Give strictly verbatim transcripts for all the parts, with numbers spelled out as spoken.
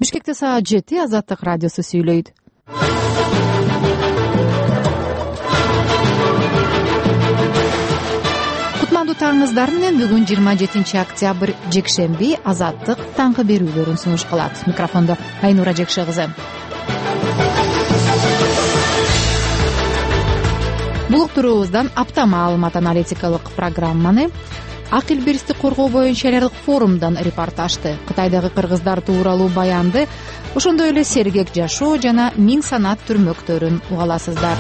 Бишкекте саат жети. Азаттык радиосу сүйлөйт. Кутмандуу таңыңыздар менен бүгүн жыйырма жетинчи октябрь жекшемби Азаттык таңкы берүүлөрүн сунуш кылат. Микрофондо Айнура Жекше кызы. Бул уктуруубуздан апта маалымат аналитикалык программаны, ак эл биристик коргоо боюнча эл аралык форумдан репортажды, Кытайдагы кыргыздар тууралуу баянды, ошондой эле сергек жашоо жана миң санат түрмөктөрүн уга аласыздар.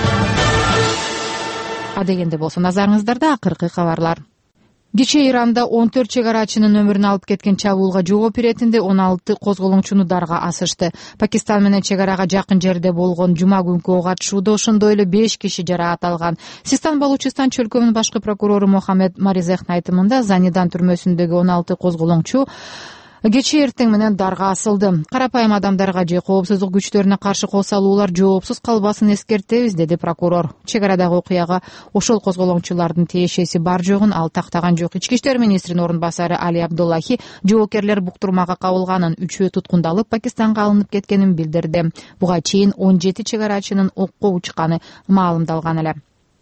Адегенде болсо назарыңыздарда акыркы кабарлар. Кечээ Иранда он төрт чек арачынын өмүрүн алып кеткен чабуулга жооп беретинде он алты козголоңчуну дарга асышты. Пакистан менен чек арага жакын жерде болгон жума күнкү ок атышууда ошондой эле беш киши жараат алган. Систан Балучистан чөлкөмүнүн башкы прокурору Мохаммед Маризехтин айтымында Занидан түрмөсүндөгү он алты козголоңчу кечээ эртең менен дарга асылды. Карапайым адамдарга же коопсуздук күчтөрүнө каршы кол салуулар жоопсуз калбасын эскертебиз, деди прокурор. Чек арадагы окуяга ошол козголоңчулардын тиешеси бар жогун ал тактаган жок. Ички иштер министринин орун басары Али Абдуллахи жоокерлер буктурмага кабылганын, үчөө туткундалып Пакистанга алынып кеткенин билдирди. Буга чейин он жети чек арачынын окко учканы маалымдалган эле.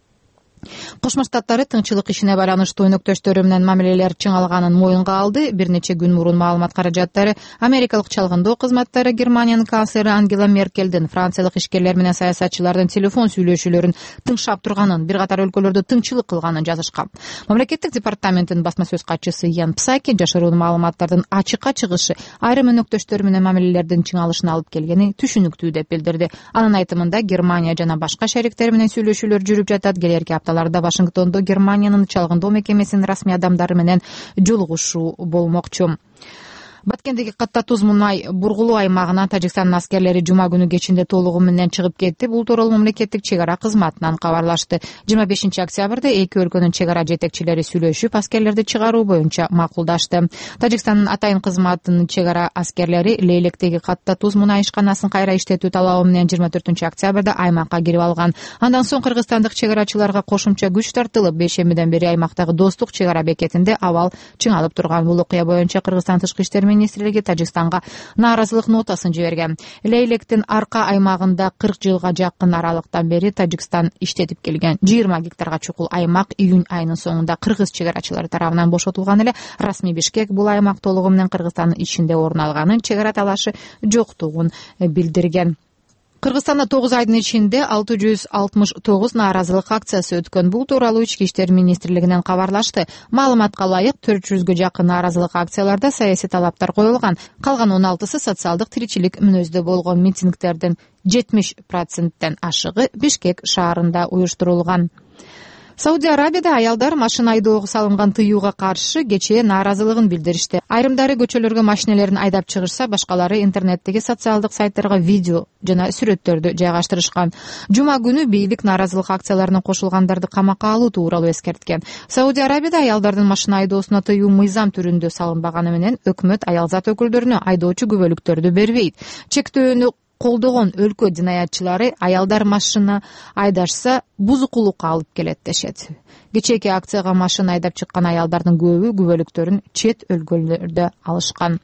Кошмо Штаттары тынччылык ишине байланыштуу өнөктөштөрү менен мамилелер чыңалганын моюнга алды. Бир нече күн мурун маалымат каражаттары Америкалык чалгындоо кызматтары Германиянын канцлери Ангела Меркелдин франциялык ишкерлер менен саясатчылардын телефон сүйлөшүүлөрүн тыңшап турганын, бир катар өлкөлөрдө тыңчылык кылганын жазышкан. Мамлекеттик департаменттин басма сөз катчысы Ян Псаки жашыруун маалыматтардын ачыкка чыгышы айрым өнөктөштөр менен мамилелердин чыңалышына алып келгени түшүнүктүү деп билдирди. Анын айтымында Германия жана башка шариктер менен сүйлөшүүлөр жүрүп жатат. Келерки апта Вашингтондо Германиянын чалгындоо мекемесинин расмий адамдары менен жолугушуу болмокчу. Баткендеги катта туз мунай бургулуу аймагынан Тажикстандын аскерлери жума күнү кечинде толугу менен чыгып кетти. Бул тууралуу мамлекеттик чек ара кызматынан кабарлашты. жыйырма бешинчи октябрда эки өлкөнүн чек ара жетекчилери сүйлөшүп, аскерлерди чыгаруу боюнча макулдашты. Тажикстандын атайын кызматынын чек ара аскерлери Лейлектеги катта туз мунай ишканасын кайра иштетүү талабы менен жыйырма төртүнчү октябрда аймакка кирип алган. Андан соң кыргызстандык чек арачыларга кошумча күч тартылып, бейшембиден бери аймактагы достук чек ара бекетинде абал чыңалып турган. Бул окуя боюнча Кыргызстан тышкы иштер министрлиги Тажикстанга нааразылык нотасын жиберген. Лейлектин арка аймагында кырк жылга жакын аралыктан бери Тажикстан иштетип келген жыйырма гектарга чукул аймак июнь айынын соңунда кыргыз чек арачылары тарабынан бошотулган эле. Расмий Бишкек бул аймак толугу менен Кыргызстандын ичинде орун алганын, чек ара талашы жоктугун билдирген. Кыргызстанда тогуз айдын ичинде алты жүз алтымыш тогуз нааразылык акциясы өткөн. Бул тууралуу Ички иштер министрлигинен кабарлашты. Маалыматка ылайык төрт жүзгө жакын нааразылык акцияларда саясий талаптар коюлган. Калган он алтысы социалдык тиричилик мүнөздө болгон. Митингдердин жетимиш проценттен ашыгы Бишкек шаарында уюштурулган. Саудия Арабияда аялдар машина айдоого салынган тыюуга каршы кечээ нааразылыгын билдиришти. Айрымдары көчөлөргө машинелерин айдап чыгышса, башкалары интернеттеги социалдык сайттарга видео жана сүрөттөрдү жайгаштырышкан. Жума күнү бийлик нааразылык акцияларына кошулгандарды камакка алуу тууралуу эскерткен. Саудия Арабияда аялдардын машина айдоосуна тыюу мыйзам түрүндө салынбаганы менен өкмөт аялзат өкүлдөрүнө айдоочу күбөлүктөрдү бербейт. Чектөөнү колдогон өлкө жинаятчылары аялдар машина айдашса бузукулукка алып келет дешет. Кечээки акцияга машина айдап чыккан аялдардын көбү күбөлүктөрүн чет өлкөлөрдө алышкан.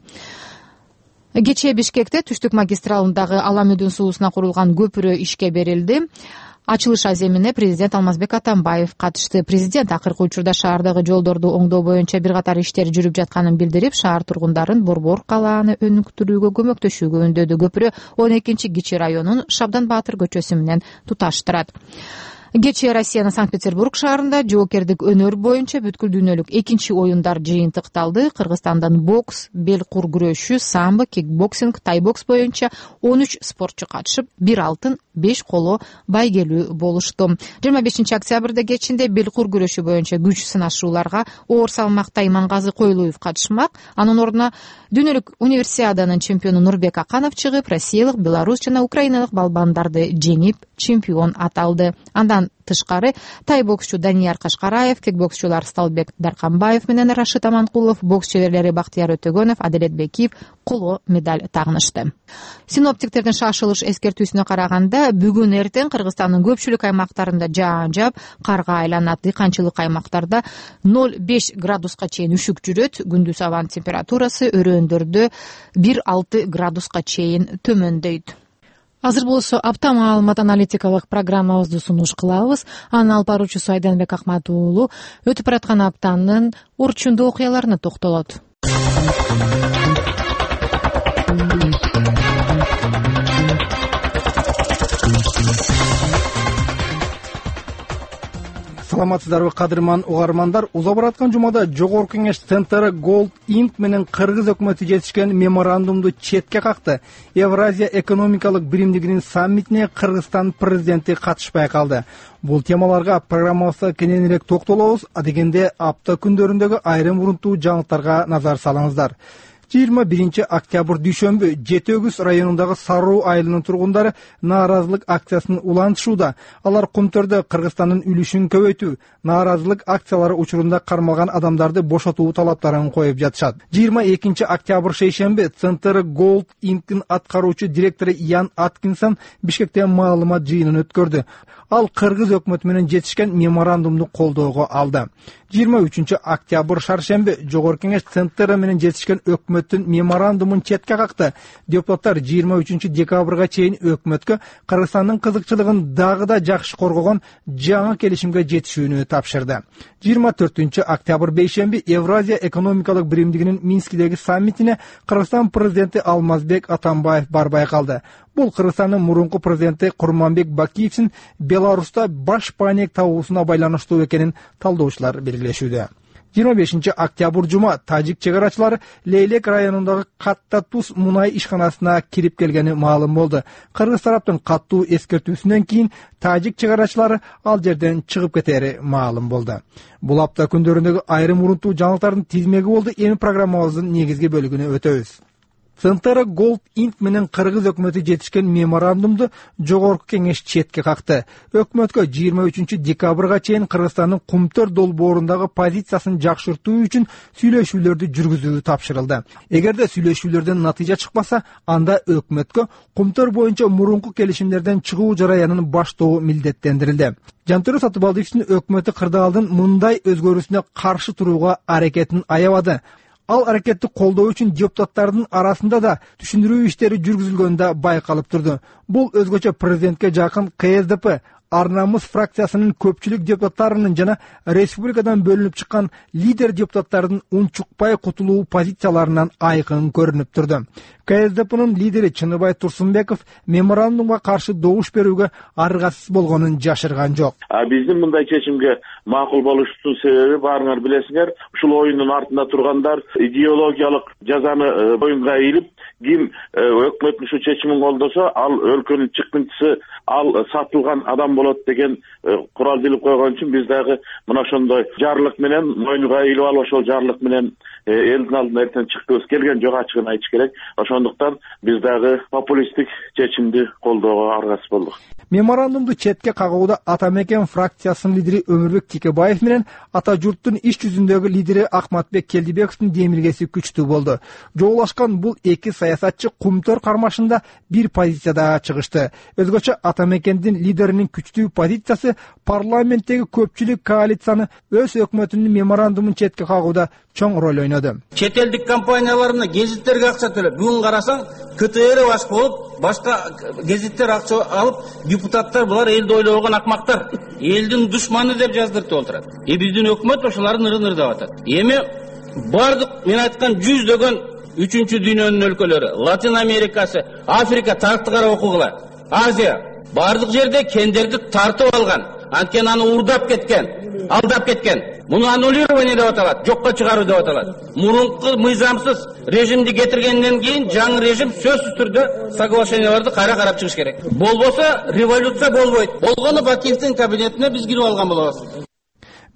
Кечээ Бишкекте түштүк магистралындагы Аламүдүн суусуна курулган көпүрө ишке берилди. Ачылыш аземине президент Алмазбек Атамбаев катышты. Президент акыркы учурда шаардагы жолдорду оңдоо боюнча бир катар иштер жүрүп жатканын билдирип, шаар тургундарын борбор калааны өнүктүрүүгө көмөктөшүүгө үндөдү. Көпүрө он экинчи Кичи районун Шабдан Баатыр көчөсү менен туташтырат. Кечээ Россиянын Санкт-Петербург шаарында жоокердик өнөр боюнча бүткүл дүйнөлүк экинчи оюндар жыйынтыкталды. Кыргызстандан бокс, бел кур күрөшү, самбо, кикбоксинг, тайбокс боюнча он үч спортчу катышып, бир алтын, беш коло байгелүү болушту. жыйырма бешинчи октябрда кечинде бел кур күрөшү боюнча күч сынашууларга оор салмакта Имангазы Койлуев катышмак. Анын ордуна дүйнөлүк универсиаданын чемпиону Нурбек Аканов чыгып, россиялык, белорус жана украиналык балбандарды жеңип, чемпион аталды. Андан тышкары тай боксчу Данияр Кашкараев, кикбоксчулар Сталбек Дарканбаев менен Рашид Аманкулов, бокс чеберлери Бактияр Өтөгөнов, Аделет Бекиев коло медаль тагынышты. Синоптиктердин шашылыш эскертүүсүнө караганда, бүгүн эртең Кыргызстандын көпчүлүк аймактарында жаан жаап, карга айланат. Дыйканчылык аймактарда ноль беш градуска чейин үшүк жүрөт. Күндүз абанын температурасы өрөөндөрдө бир алты градуска чейин төмөндөйт. Азыр болсо апта маалымат аналитикалык программабызды сунуш кылабыз. Анын алып баруучусу Айданбек Акмат уулу өтүп бараткан аптанын орчундуу окуяларына токтолот. Саламатсыздарбы кадырман угармандар, уза бараткан жумада Жогорку Кеңеш Центры Gold Inc менен Кыргыз өкмөтү жетишкен меморандумду четке какты. Евразия экономикалык биримдигинин саммитине Кыргызстан президенти катышпай калды. Бул темаларга программабызда кененирээк токтолобуз, адегенде апта күндөрүндөгү айрым урунтуу жаңылыктарга назар салыңыздар. жыйырма биринчи октябрь дүйшөмбү Жети Өгүз районундагы Саруу айылынын тургундары нааразылык акциясын улантышууда. Алар Кумтөрдө Кыргызстандын үлүшүн көбөйтүү, нааразылык акциялары учурунда кармалган адамдарды бошотуу талаптарын коюп жатышат. жыйырма экинчи октябрь шейшемби Центры Gold Inc аткаруучу директору Ян Аткинсон Бишкекте маалымат жыйынын өткөрдү. Ал Кыргыз өкмөтү менен жетишкен меморандумду колдоого алды. жыйырма үчүнчү октябрь шаршемби Жогорку Кеңеш Центры менен жетишкен өкмөттүн меморандумун четке какты. Депутаттар жыйырма үчүнчү декабрга чейин өкмөткө Кыргызстандын кызыкчылыгын дагы да жакшы коргогон жаңы келишимге жетишүүнү тапшырды. жыйырма төртүнчү октябрь бейшемби Евразия экономикалык биримдигинин Минскидеги саммитине Кыргызстан президенти Алмазбек Атамбаев барбай калды. Бул Кыргызстандын мурунку президенти Курманбек Бакиевдин Беларуста баш паник табуусуна байланыштуу экенин талдоочулар белгилешүүдө. жыйырма бешинчи октябрь жума тажик чегарачылары Лейлек районундагы Каттатус мунай ишканасына кирип келгени маалым болду. Кыргыз тараптын каттуу эскертүүсүнөн кийин тажик чегарачылары ал жерден чыгып кетери маалым болду. Бул апта күндөрүндөгү айрым урунтуу жаңылыктардын тизмеги болду. Эми программабыздын негизги бөлүгүнө өтөбүз. Центры Gold Inc менен Кыргыз өкмөтү жетишкен меморандумду Жогорку Кеңеш четке какты. Өкмөткө жыйырма үчүнчү декабрга чейин Кыргызстандын Кумтөр долбоорундагы позициясын жакшыртуу үчүн сүйлөшүүлөрдү жүргүзүү тапшырылды. Эгерде сүйлөшүүлөрдөн натыйжа чыкпаса, анда өкмөткө Кумтөр боюнча мурунку келишимдерден чыгуу жараянын баштоо милдеттендирилди. Жантөрө Сатыбалдиевдин өкмөтү кырдаалдын мындай өзгөрүүсүнө каршы турууга аракетин аябады. Ал аракетти колдоо үчүн депутаттардын арасында да түшүндүрүү иштери жүргүзүлгөндө байкалып турду. Бул өзгөчө президентке жакын К С Д П, Ар-Намыс фракциясынын көпчүлүк депутаттарынын жана республикадан бөлүнүп чыккан лидер депутаттардын унчукпай кутулуу позицияларынан айкын көрүнүп турду. К С Д П'нын лидери Чыныбай Турсунбеков меморандумга каршы добуш берүүгө аргасыз болгонун жашырган жок. А биздин мындай чечимге макул болушубуздун себеби баарыңар билесиңер, ушул оюндун артында тургандар идеологиялык жазаны боюнга ийилип, ким өкмөттүн ушу чечимин колдосо, ал өлкөнүн чыккынчысы, ал сатылган адам болот деген курал билип койгон үчүн биз дагы мына ошондой жарлык менен мойнуга ийилип алып ошол жарлык менен элдин алдына эртең чыккыбыз келген жок, ачыгын айтыш керек. Ошондуктан биз дагы популисттик чечимди колдоого аргасыз болдук. Меморандумду четке кагууда Ата Мекен фракциясынын лидери Өмүрбек Текебаев менен Ата журттун иш жүзүндөгү лидери Акматбек Келдибековдун демилгеси күчтүү болду. Жоолашкан бул эки саясатчы Кумтөр кармашында бир позицияда чыгышты. Өзгөчө Ата Мекендин лидеринин күчтүү позициясы парламенттеги көпчүлүк коалицияны өз өкмөтүнүн меморандумун четке кагууда чоң роль ойноду. Чет элдик компанияларына гезиттерге акча төлөп, бүгүн карасаң К Т Р баш болуп, башка гезиттер акча алып, депутаттар булар элди ойлобогон акмактар, элдин душманы деп жаздыртып отурат. Э биздин өкмөт ошолардын ырын ырдап атат. Эми бардык мен айткан жүздөгөн үчүнчү дүйнөнүн өлкөлөрү, Латин Америкасы, Африка тарты кара окугула, Азия бардык жерде кендерди тартып алган, анткени аны урдап кеткен, алдап кеткен. Муну аннулирование деп аталат, жокко чыгаруу деп аталат. Мурунку мыйзамсыз режимди кетиргенден кийин жаңы режим сөзсүз түрдө соглашенияларды кайра карап чыгыш керек. Болбосо революция болбойт. Болгону Бакиевдин кабинетине биз кирип алган болобуз.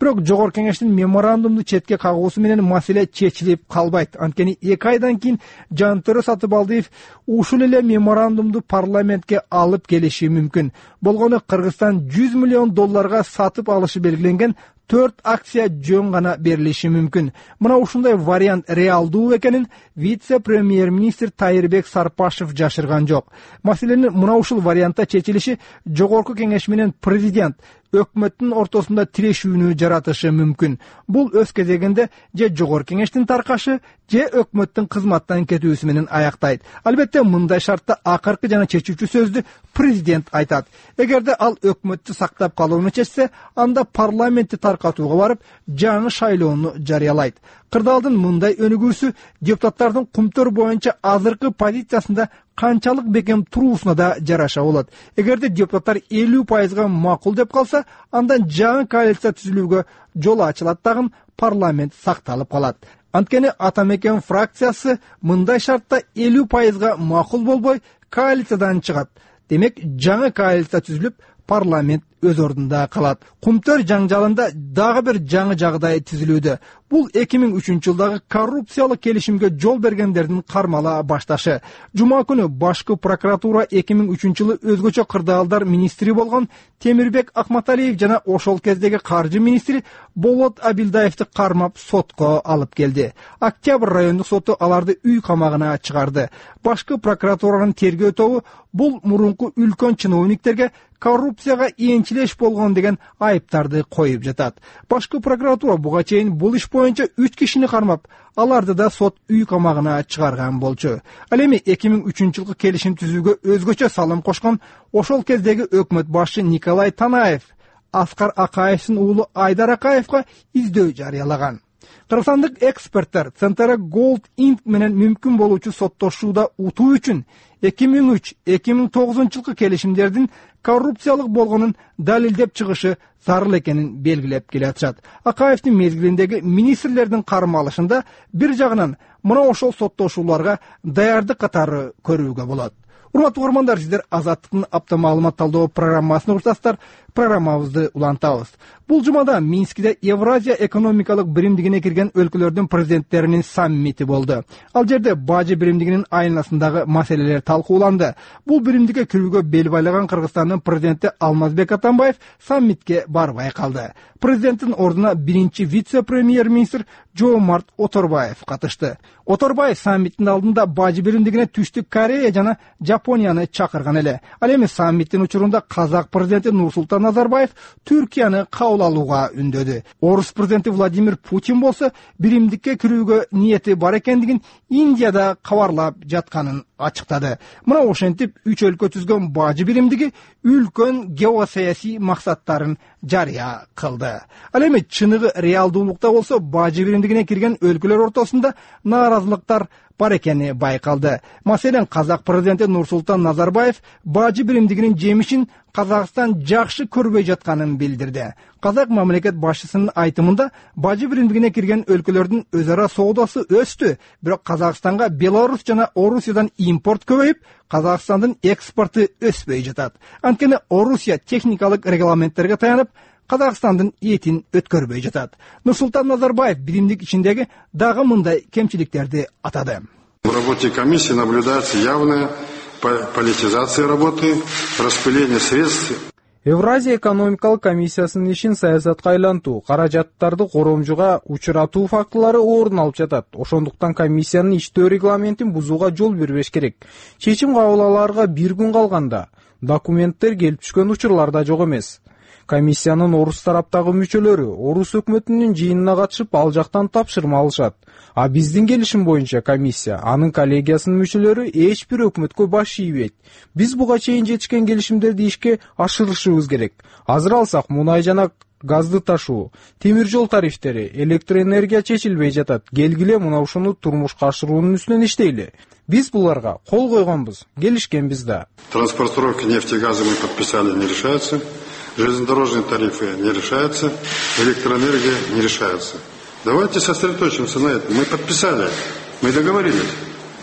бирок жогорку кеңештин меморандумду четке кагуусу менен маселе чечилип калбайт. Анткени эки айдан кийин Жантөрө Сатыбалдиев ушул эле меморандумду парламентке алып келиши мүмкүн. Болгону Кыргызстан жүз миллион долларга сатып алышы белгиленген төрт акция жөн гана берилиши мүмкүн. Мына ушундай вариант реалдуу экенин вице-премьер-министр Тайырбек Сарпашев жашырган жок. Маселенин мына ушул вариантта чечилиши жогорку кеңеш менен президент өкмөттүн ортосунда тирешүүнү жаратышы мүмкүн. Бул өз кезегинде же жогорку кеңештин таркашы, же өкмөттүн кызматтан кетүүсү менен аяктайт. Албетте, мындай шартта акыркы жана чечүүчү сөздү президент айтат. Эгерде ал өкмөттү сактап калууну чечсе, анда парламентти таркатууга барып, жаңы шайлоону жарыялайт. Кырдаалдын мындай өнүгүүсү депутаттардын кумтөр боюнча азыркы позициясында канчалык бекем туруусуна да жараша болот. Эгерде депутаттар элүү пайызга макул деп калса, андан жаңы коалиция түзүлүүгө жол ачылат дагы, парламент сакталып калат. Анткени Атамекен фракциясы мындай шартта элүү пайызга макул болбой, коалициядан чыгат. Демек, жаңы коалиция түзүлүп, парламент өз ордунда калат. Кумтөр жаңжалында дагы бир жаңы жагдай түзүлүүдө. Бул эки миң үчүнчү жылдагы коррупциялык келишимге жол бергендердин кармала башташы. Жума күнү башкы прокуратура эки миң үчүнчү жылы өзгөчө кырдаалдар министри болгон Темирбек Акматалиев жана ошол кездеги каржы министри Болот Абилдаевди кармап сотко алып келди. Октябрь райондук соту аларды үй камагына чыгарды. Башкы прокуратуранын тергөө тобу бул мурунку үлкөн чиновниктерге коррупцияга ийинчилеш болгон деген айыптарды коюп жатат. Башкы прокуратура буга чейин бул иш боюнча үч кишини кармап, аларды да сот үй камагына чыгарган болчу. Ал эми эки миң үчүнчү жылкы келишим түзүүгө өзгөчө салым кошкон ошол кездеги өкмөт башчы Николай Танаев Аскар Акаевдин уулу Айдар Акаевга издөө жарыялаган. Кыргызстандык эксперттер Центара Gold Inc менен мүмкүн болуучу соттошууда утуу үчүн эки миң үч — эки миң тогузунчу жылкы келишимдердин коррупциялык болгонун далилдеп чыгышы зарыл экенин белгилеп келатышат. Акаевдин мезгилиндеги министрлердин кармалышында бир жагынан мына ошол соттошууларга даярдык катары көрүүгө болот. Урматтуу угармандар, сиздер Азаттыктын апта маалымат талдоо программасын уктасыздар. Программабызды улантабыз. Бул жумада Минскиде Евразия экономикалык биримдигине кирген өлкөлөрдүн президенттеринин саммити болду. Ал жерде бажы биримдигинин айланасындагы маселелер талкууланды. Бул биримдикке кирүүгө бел байлаган Кыргызстандын президенти Алмазбек Атамбаев саммитке барбай калды. Президенттин ордуна биринчи вице-премьер-министр Жоомарт Оторбаев катышты. Оторбаев саммиттин алдында бажы биримдигине Түштүк Корея жана Жапонияны чакырган эле. Ал эми саммиттин учурунда Казак президенти Нурсултан Назарбаев Түркияны кабыл алууга үндөдү. Орус президенти Владимир Путин болсо биримдикке кирүүгө ниети бар экендигин Индияда кабарлап жатканын ачыктады. Мына ошентип үч өлкө түзгөн бажы биримдиги үлкөн геосаясий максаттарын жарыя кылды. Ал эми чыныгы реалдуулукта болсо бажы биримдигине кирген өлкөлөр ортосунда нааразылыктар бар экени байкалды. Маселен, Казак президенти Нурсултан Назарбаев бажы биримдигинин жемишин Казакстан жакшы көрбөй жатканын билдирди. Казак мамлекет башчысынын айтымында бажы биримдигине кирген өлкөлөрдүн өз ара соодасы өстү, бирок Казакстанга Беларусь жана Орусиядан импорт көбөйүп, Казакстандын экспорту өспөй жатат. Анткени Орусия техникалык регламенттерге таянып, Казакстандын этин өткөрбөй жатат. Нурсултан Назарбаев биримдик ичиндеги дагы мындай кемчиликтерди атады. В работе комиссии наблюдается явная политизация работы, распыление средств. Евразия экономикалык комиссиясынын ишин саясатка айлантуу, каражаттарды коромжуга учуратуу фактылары орун алып жатат. Ошондуктан комиссиянын иштөө регламентин бузууга жол бербеш керек. Чечим кабыл алаарга бир күн калганда документтер келип түшкөн учурлар да жок эмес. Комиссиянын орус тараптагы мүчөлөрү орус өкмөтүнүн жыйынына катышып, ал жактан тапшырма алышат. А биздин келишим боюнча комиссия, анын коллегиясынын мүчөлөрү эч бир өкмөткө баш ийбейт. Биз буга чейин жетишкен келишимдерди ишке ашырышыбыз керек. Азыр алсак, мунай жана газды ташуу, темир жол тарифтери, электроэнергия чечилбей жатат. Келгиле мына ушуну турмушка ашыруунун үстүнөн иштейли. Биз буларга кол койгонбуз, келишкенбиз да. Транспортировка нефти и газа мы подписали, не решается. Железнодорожные тарифы не решаются, электроэнергия не решается. Давайте сосредоточимся на этом. Мы подписали, мы договорились.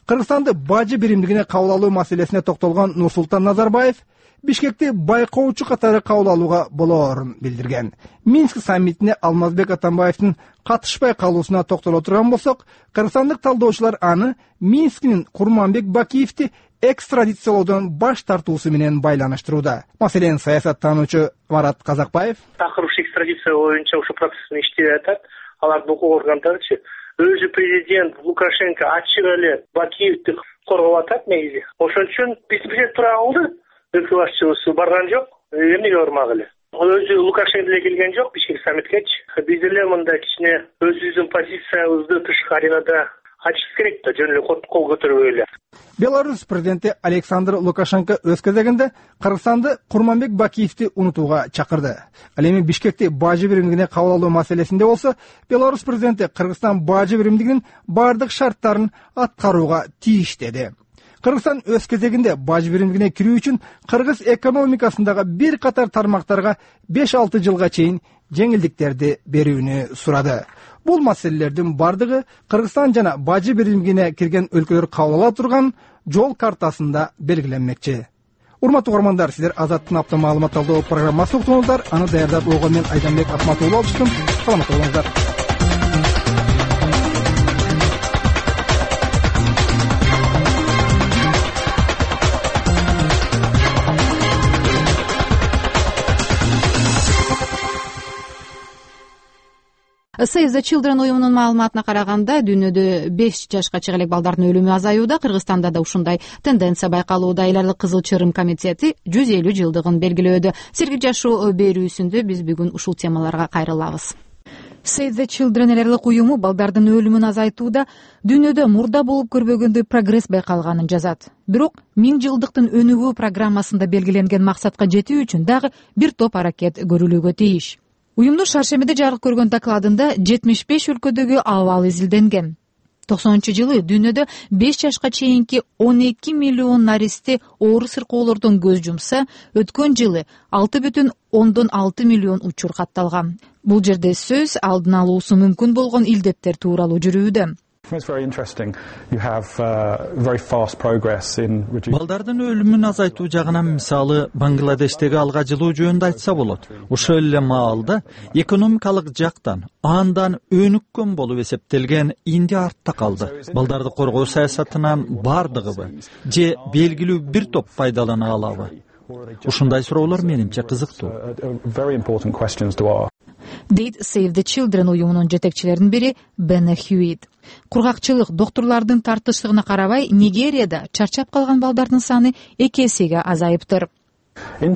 Кыргызстанды бажы биримдигине кабыл алуу маселесине токтолгон Нурсултан Назарбаев Бишкекти байкоочу катары кабыл алууга болоорун билдирген. Минск саммитине Алмазбек Атамбаевдин катышпай калуусуна токтоло турган болсок, кыргызстандык талдоочулар аны Минскинин Курманбек Бакиевди экстрадициялоодон баш тартуусу менен байланыштырууда. Маселен, саясаттануучу Марат Казакбаев такыр ушу экстрадиция боюнча ошо процессин иштеп атат. Алардын укук органдарычы өзү президент Лукашенко ачык эле Бакиевди коргоп атат негизи. Ошон үчүн биз биле тура калды. Өлкө башчыбызы барган жок, эмнеге бармак эле? Өзү Лукашенко деле келген жок Бишкек саммиткечи. Биз деле мында кичине өзүбүздүн позициябызды тышкы аренада ачыш керек да, жөн эле кол көтөрбөй эле. Беларусь президенти Александр Лукашенко өз кезегинде Кыргызстанды Курманбек Бакиевди унутууга чакырды. Ал эми Бишкекти бажы биримдигине кабыл алуу маселесинде болсо, Беларусь президенти Кыргызстан бажы биримдигинин бардык шарттарын аткарууга тийиш деди. Кыргызстан өз кезегинде бажы биримдигине кирүү үчүн кыргыз экономикасындагы бир катар тармактарга беш алты жылга чейин жеңилдиктерди берүүнү сурады. Бул маселелердин бардыгы Кыргызстан жана бажы биримдигине кирген өлкөлөр кабыл ала турган жол картасында белгиленмекчи. Урматтуу угармандар, сиздер Азаттын апта маалымат талдоо программасы уктуңуздар. Аны даярдап койгон мен Айданбек Акматулла алыштым. Саламатта болуңуздар. Save the Children уюмунун маалыматына караганда, дүйнөдө беш жашка чыга элек балдардын өлүмү азаюуда. Кыргызстанда да ушундай тенденция байкалууда. Айларлык Кызыл Чырым комитети жүз элүү жылдыгын белгилөөдө. Сергей жашоо берүүсүндө биз бүгүн ушул темаларга кайрылабыз. Save the Children айларлык уюму балдардын өлүмүн азайтууда дүйнөдө мурда болуп көрбөгөндөй прогресс байкалганын жазат. Бирок миң жылдыктын өнүгүү программасында белгиленген максатка жетүү үчүн дагы бир топ аракет көрүлүүгө тийиш. Уюмдун шаршембиде жарык көргөн докладында жетимиш беш өлкөдөгү абал изилденген. токсонунчу жылы дүйнөдө беш жашка чейинки он эки миллион наристе оор сыркоолордон көз жумса, өткөн жылы алты бүтүн ондон алты миллион учур катталган. Бул жерде сөз алдын алуусу мүмкүн болгон илдеттер тууралуу жүрүүдө. Балдардын өлүмүн азайтуу жагынан мисалы Бангладештеги алга жылуу жөнүндө айтса болот. Ошол эле маалда экономикалык жактан андан өнүккөн болуп эсептелген Индия артта калды. Балдарды коргоо саясатынан бардыгыбы же белгилүү бир топ пайдалана алабы? Ушундай суроолор менимче кызыктуу. Дейт Save the Children уюмунун жетекчилеринин бири Бене Хьюит. Кургакчылык доктурлардын тартыштыгына карабай, Нигерияда чарчап калган балдардын саны эки эсеге азайыптыр. Ал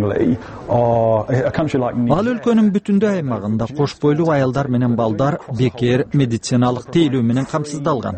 өлкөнүн бүтүндөй аймагында кош бойлуу аялдар менен балдар бекер медициналык тейлөө менен камсыздалган.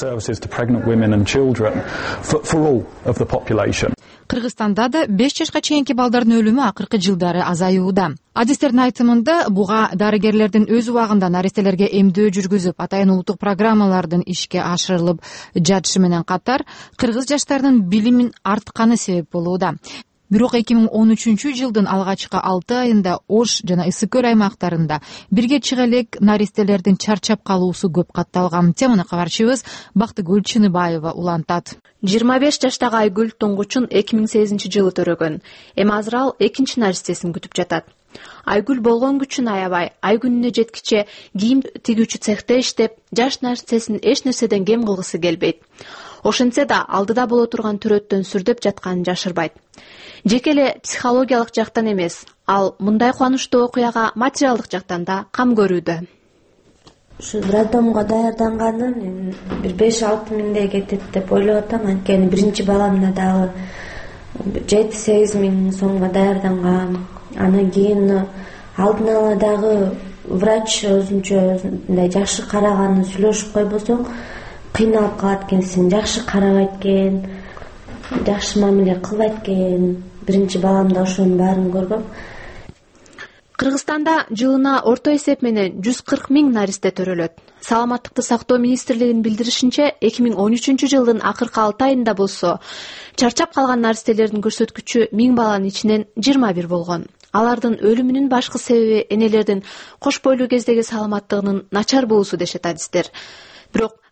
Кыргызстанда да беш жашка чейинки балдардын өлүмү акыркы жылдары азаюуда. Адистердин айтымында, буга дарыгерлердин өз убагында наристелерге эмдөө жүргүзүп, атайын улуттук программалардын ишке ашырылып жатышы менен катар, кыргыз жаштарынын билимин артканы себеп болууда. Бирок эки миң он үчүнчү жылдын алгачкы алты айында Ош жана Ысык көл аймактарында бирге чыга элек наристелердин чарчап калуусу көп катталган. Теманы кабарчыбыз Бактыгүл Чыныбаева улантат. жыйырма беш жаштагы Айгүл тоңгучун эки миң сегизинчи жылы төрөгөн. Эми азыр ал экинчи наристесин күтүп жатат. Айгүл болгон күчүн аябай, ай күнүнө жеткиче кийим тигүүчү цехте иштеп, жаш наристесин эч нерседен кем кылгысы келбейт. Ошентсе да алдыда боло турган төрөттөн сүрдөп жатканын жашырбайт. Жеке эле психологиялык жактан эмес, ал мындай кубанычтуу окуяга материалдык жактан да кам көрүүдө. Ушу роддомго даярданганым бир беш алты миңдей кетет деп ойлоп атам. Анткени биринчи баламда дагы жети сегиз миң сомго даярдангам. Анан кийин алдын ала дагы врач өзүнчө мындай жакшы караганы сүйлөшүп койбосоң кыйналып калат экенсиң. Жакшы карабайт экен, жакшы мамиле кылбайт экен. Биринчи баламда ошонун баарын көргөм. Кыргызстанда жылына орто эсеп менен жүз кырк миң наристе төрөлөт. Саламаттыкты сактоо министрлигинин билдиришинче, эки миң он үчүнчү жылдын акыркы алты айында болсо, чарчап калган наристелердин көрсөткүчү миң баланын ичинен жыйырма бир болгон. Алардын өлүмүнүн башкы себеби энелердин кош бойлуу кездеги саламаттыгынын начар болуусу дешет адистер. Бирок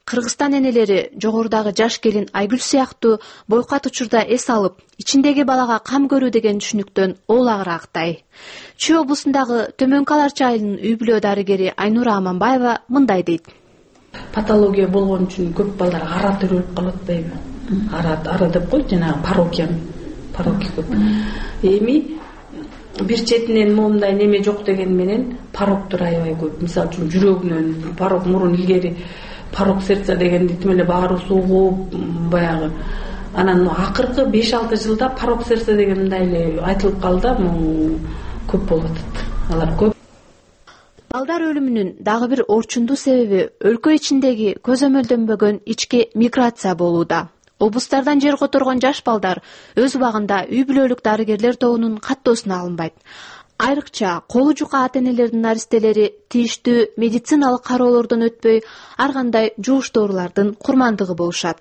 Кыргызстан энелери жогорудагы жаш келин Айгүл сыяктуу бойкат учурда эс алып, ичиндеги балага кам көрүү деген түшүнүктөн олагыраактай. Чүй облусундагы Төмөнкү Алар чайынын үй бүлө дарыгери Айнура Аманбаева мындай дейт. Патология болгон үчүн көп балдар ара төрөлүп калып атпайбы? Ара ара деп кой, жанагы парокия, парокия көп. Эми бир четинен моундай неме жок деген менен пароктор аябай көп. Мисалы үчүн жүрөгүнөн парок, мурун илгери парок сердца дегенди тим эле баары суугуп, баягы анан акыркы беш алты жылда парок сердца деген мындай эле айтылып калды, көп болуп атат. Алар көп. Балдар өлүмүнүн дагы бир орчундуу себеби өлкө ичиндеги көзөмөлдөнбөгөн ички миграция болууда. Облустардан жер которгон жаш балдар өз убагында үй бүлөлүк дарыгерлер тобунун каттоосуна алынбайт. Айрыкча колу жука ата-энелердин наристелери тийиштүү медициналык кароолордон өтпөй, ар кандай жууш доорулардын курмандыгы болушат.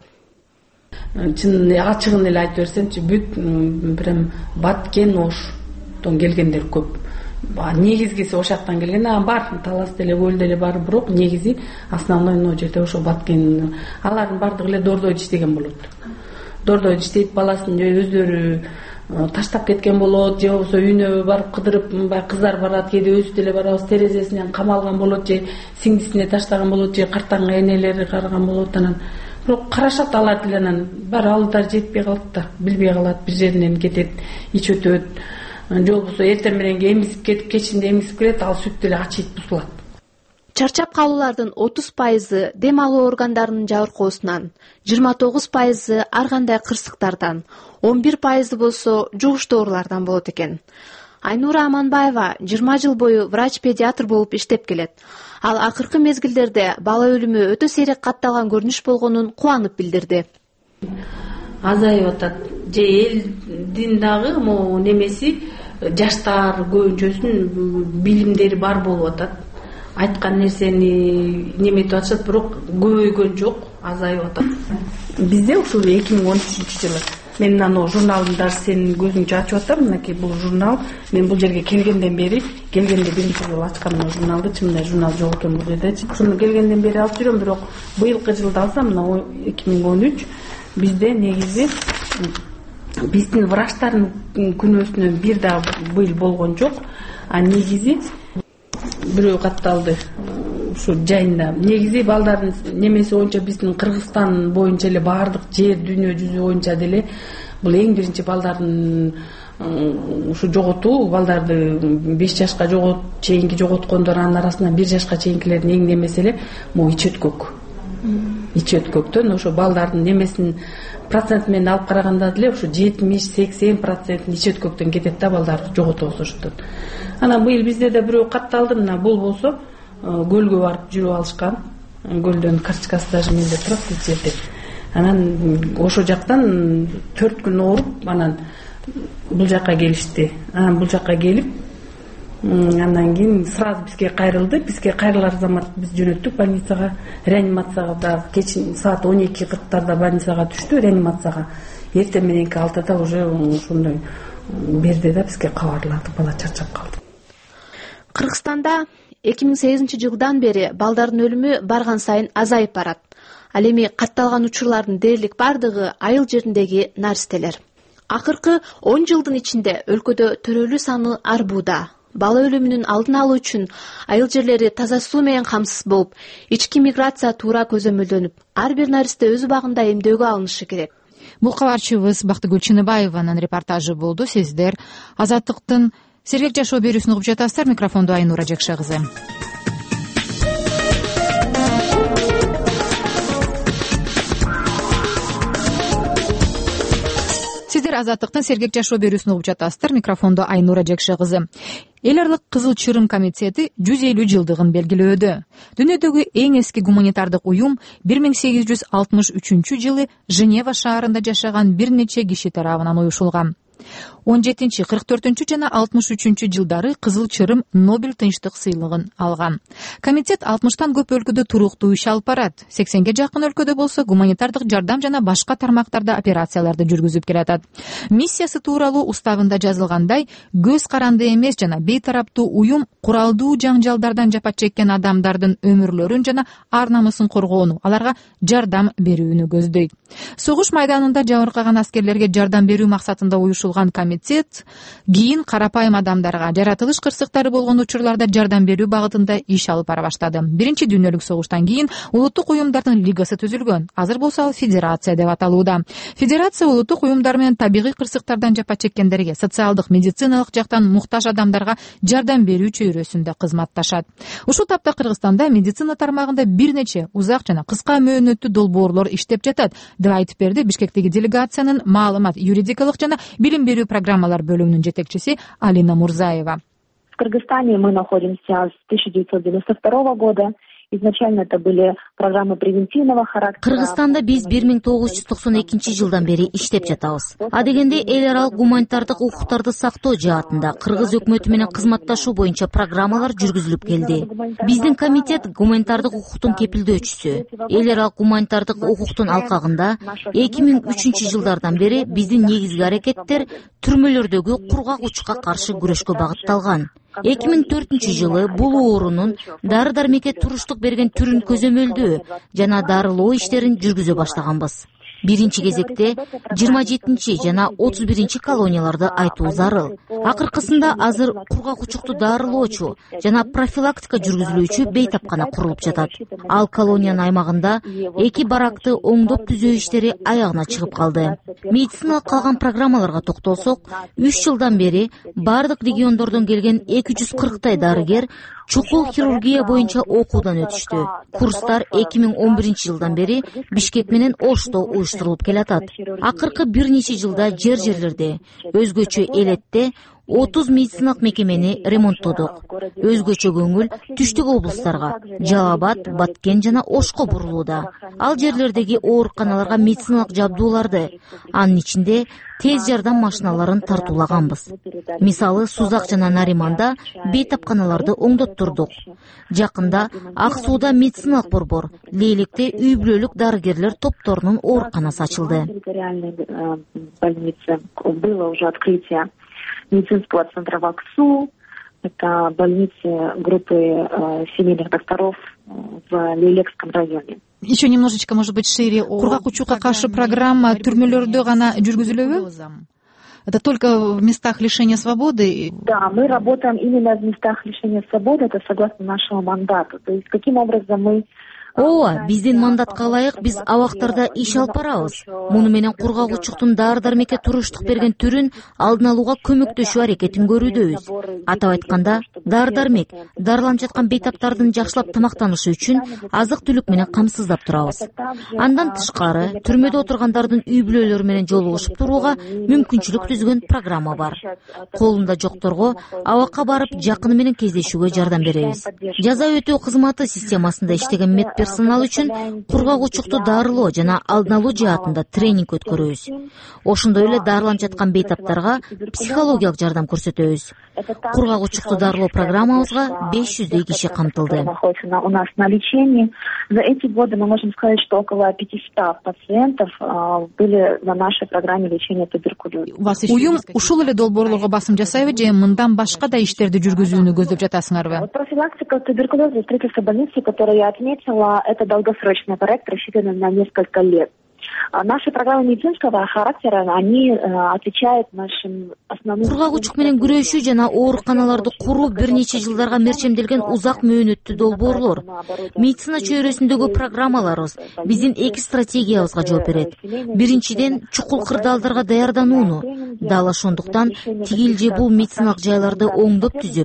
Чын ачыгын эле айтып берсемчи, бүт прям Баткен, Оштон келгендер көп. Негизгиси ош жактан келген, а бар Талас деле, Көл деле бар, бирок негизи основной но жерде ошо Баткен. Алардын бардыгы эле Дордойдо иштеген болот. Дордойдо иштейт, баласын же өздөрү таштап кеткен болот, же болбосо үйүнө барып кыдырып, баягы кыздар барат, кээде өзү деле барабыз, терезесинен камалган болот, же сиңдисине таштаган болот, же картаңга энелери караган болот. Анан бирок карашат алар деле, анан баары алдар жетпей калат да, билбей калат, бир жеринен кетет, ич өтөт. Же болбосо эртең мененге эмизип кетип, кечинде эмизип келет, ал сүт деле ачыйт, бузулат. Чарчап калуулардын отуз пайызы дем алуу органдарынын жабыркоосунан, жыйырма тогуз пайызы ар кандай кырсыктардан, он бир пайызы болсо жугуш доорулардан болот экен. Айнура Аманбаева жыйырма жыл бою врач-педиатр болуп иштеп келет. Ал акыркы мезгилдерде бала өлүмү өтө сейрек катталган көрүнүш болгонун кубанып билдирди. Азайып атат. Же элдин дагы могу немеси, жаштар көбүнчөсүнүн билимдери бар болуп атат. Айткан нерсени неметип атышат, бирок көбөйгөн жок, азайып атат. Бизде ушул эки миң он үчүнчү жылы мен мына журналдын даже сенин көзүңчү ачып атам, мынакей бул журнал. Мен бул жерге келгенден бери, келгенде биринчи жолу ачкан журналды, чынында журнал жок экен бул жердечи. Ушуну келгенден бери алып жүрөм, бирок быйылкы жылда алсам, мына эки миң он үч бизде негизи биздин врачтардын күнөөсүнөн бир да быйыл болгон жок. А негизи бирөө катталды ушу жайында. Негизи балдардын немеси боюнча биздин Кыргызстан боюнча эле баардык жер дүйнө жүзү боюнча деле бул эң биринчи балдардын ушу жоготуу, балдарды беш жашка жогот чейинки жоготкондор, анын арасынан бир жашка чейинкилердин эң немеси эле могу ич өткөк. Ич өткөктөн ошо балдардын немесин процент менен алып караганда деле ушу жетимиш сексен процент ич өткөктөн кетет да, балдарды жоготобуз ошондон. Анан быйыл бизде да бирөө катталды, мына бул болсо көлгө барып жүрүп алышкан. Көлдөн карточкасы даже менде турат бул жерде. Анан ошо жактан төрт күн ооруп, анан бул жакка келишти. Анан бул жакка келип, андан кийин сразу бизге кайрылды. Бизге кайрылар замат биз жөнөттүк больницага, реанимацияга. Да кечин саат он эки кырктарда больницага түштү, реанимацияга. Эртең мененки алтыда уже ошондой берди да, бизге кабарлады, бала чарчап калды. Кыргызстанда эки миң сегизинчи жылдан бери балдардын өлүмү барган сайын азайып барат. Ал эми катталган учурлардын дээрлик бардыгы айыл жериндеги наристелер. Акыркы он жылдын ичинде өлкөдө төрөлүү саны арбууда. Бала өлүмүнүн алдын алуу үчүн айыл жерлери таза суу менен камсыз болуп, ички миграция туура көзөмөлдөнүп, ар бир наристе өз убагында эмдөөгө алынышы керек. Бул кабарчыбыз Бактыгүл Чыныбаеванын репортажы болду. Сиздер Азаттыктын Сергек жашоо берүүсүн угуп жатасыздар. Микрофондо Айнура Жекше кызы. Сиздер Азаттыктын Сергек жашоо берүүсүн угуп жатасыздар. Микрофондо Айнура Жекше кызы. Эл аралык Кызыл Чырым комитети жүз элүү жылдыгын белгилөөдө. Дүйнөдөгү эң эски гуманитардык уюм бир миң сегиз жүз алтымыш үчүнчү жылы Женева шаарында жашаган бир нече киши тарабынан уюшулган. он жетинчи кырк төртүнчү жана алтымыш үчүнчү жылдары Кызыл Чырым Нобель тынчтык сыйлыгын алган. Комитет алтымыштан көп өлкөдө туруктуу иш алып барат. сексенге жакын өлкөдө болсо гуманитардык жардам жана башка тармактарда операцияларды жүргүзүп келатат. Миссиясы тууралуу уставында жазылгандай, көз каранды эмес жана бейтараптуу уюм куралдуу жаңжалдардан жапа чеккен адамдардын өмүрлөрүн жана ар намысын коргоону, аларга жардам берүүнү көздөйт. Согуш майданында жабыркаган аскерлерге жардам берүү максатында уюшулган комитет кийин карапайым адамдарга жаратылыш кырсыктары болгон учурларда жардам берүү багытында иш алып бара баштады. Биринчи дүйнөлүк согуштан кийин улуттук уюмдардын лигасы түзүлгөн. Азыр болсо ал федерация деп аталууда. Федерация улуттук уюмдар менен табигый кырсыктардан жапа чеккендерге, социалдык, медициналык жактан муктаж адамдарга жардам берүү чөйрөсүндө кызматташат. Ушул тапта Кыргызстанда медицина тармагында бир нече узак жана кыска мөөнөттүү долбоорлор иштеп жатат, деп айтып берди Бишкектеги делегациянын маалымат, юридикалык жана билим берүү программалар бөлүмүнүн жетекчиси Алина Мурзаева. В Кыргызстане мы находимся с тысяча девятьсот девяносто второго года. Изначально это были программы превентивного характера. Кыргызстанда биз бир миң тогуз жүз токсон экинчи жылдан бери иштеп жатабыз. А дегенде эл аралык гуманитардык укуктарды сактоо жаатында кыргыз өкмөтү менен кызматташуу боюнча программалар жүргүзүлүп келди. Биздин комитет гуманитардык укуктун кепилдөөчүсү. Эл аралык гуманитардык укуктун алкагында эки миң үчүнчү жылдардан бери биздин негизги аракеттер түрмөлөрдөгү кургак учукка каршы күрөшкө багытталган. эки миң төртүнчү жылы бул оорунун дары дармекке туруштук берген түрүн көзөмөлдөө жана дарылоо иштерин жүргүзө баштаганбыз. Биринчи кезекте жыйырма жетинчи жана отуз биринчи колонияларды айтуу зарыл. Акыркысында азыр кургак учукту дарылоочу жана профилактика жүргүзүлүүчү бейтапкана курулуп жатат. Ал колониянын аймагында эки баракты оңдоп түзөө иштери аягына чыгып калды. Медициналык калган программаларга токтолсок, үч жылдан бери бардык региондордон келген эки жүз кырктай дарыгер чукул хирургия боюнча окуудан өтүштү. Курстар эки миң он биринчи жылдан бери Бишкек менен Ошто уюштурулуп келатат. Акыркы бир нече жылда жер жерлерде, өзгөчө Элетте отуз медициналык мекемени ремонттодук. Өзгөчө көңүл түштүк облустарга, Жалал Абад, Баткен жана Ошко бурулууда. Ал жерлердеги ооруканаларга медициналык жабдууларды, анын ичинде тез жардам машиналарын тартуулаганбыз. Мисалы, Сузак жана Нариманда бейтапканаларды оңдоттурдук. Жакында Ак Сууда медициналык борбор, Лейлекте үй бүлөлүк дарыгерлер топторунун ооруканасы ачылды. Медицинского центра в Аксу, это больницы группы э, семейных докторов в Лейлекском районе. Еще немножечко, может быть, шире. Кургак учукка каршы программа түрмөлөрдө гана жүргүзүлөбү? Это только в местах лишения свободы? Да, мы работаем именно в местах лишения свободы, это согласно нашему мандату. То есть, каким образом мы Ооба, биздин мандатка ылайык биз абактарда иш алып барабыз. Муну менен кургак учуктун дары дармекке туруштук берген түрүн алдын алууга көмөктөшүү аракетин көрүүдөбүз. Атап айтканда, дары дармек дарыланып жаткан бейтаптардын жакшылап тамактанышы үчүн азык-түлүк менен камсыздап турабыз. Андан тышкары, түрмөдө отургандардын үй бүлөлөрү менен жолугушуп турууга мүмкүнчүлүк түзгөн программа бар. Колунда жокторго абакка барып жакыны менен кездешүүгө жардам беребиз. Жаза өтөө кызматы системасында иштеген медперсонал персонал үчүн кургак учукту дарылоо жана алдын алуу жаатында тренинг өткөрөбүз. Ошондой эле дарыланып жаткан бейтаптарга психологиялык жардам көрсөтөбүз. Кургак учукту дарылоо программабызга беш жүздөй киши камтылды. У нас на лечении за эти годы мы можем сказать, что около пятисот пациентов были на нашей программе лечения туберкулеза. Уюм ушул эле долбоорлорго басым жасайбы же мындан башка да иштерди жүргүзүүнү көздөп жатасыңарбы? Профилактика туберкулеза, строительство больницы, которую я отметила, это долгосрочный проект, рассчитанный на несколько лет. Наши программы медицинского характера, они отвечают нашим основным... Кургак учук менен күрөшүү жана ооруканаларды куруу бир нече жылдарга мерчемделген узак мөөнөттүү долбоорлор. Медицина чөйрөсүндөгү программаларыбыз биздин эки стратегиябызга жооп берет. Биринчиден, чукул кырдаалдарга даярданууну, дал ошондуктан тигил же бул медициналык жайларды оңдоп түзүп,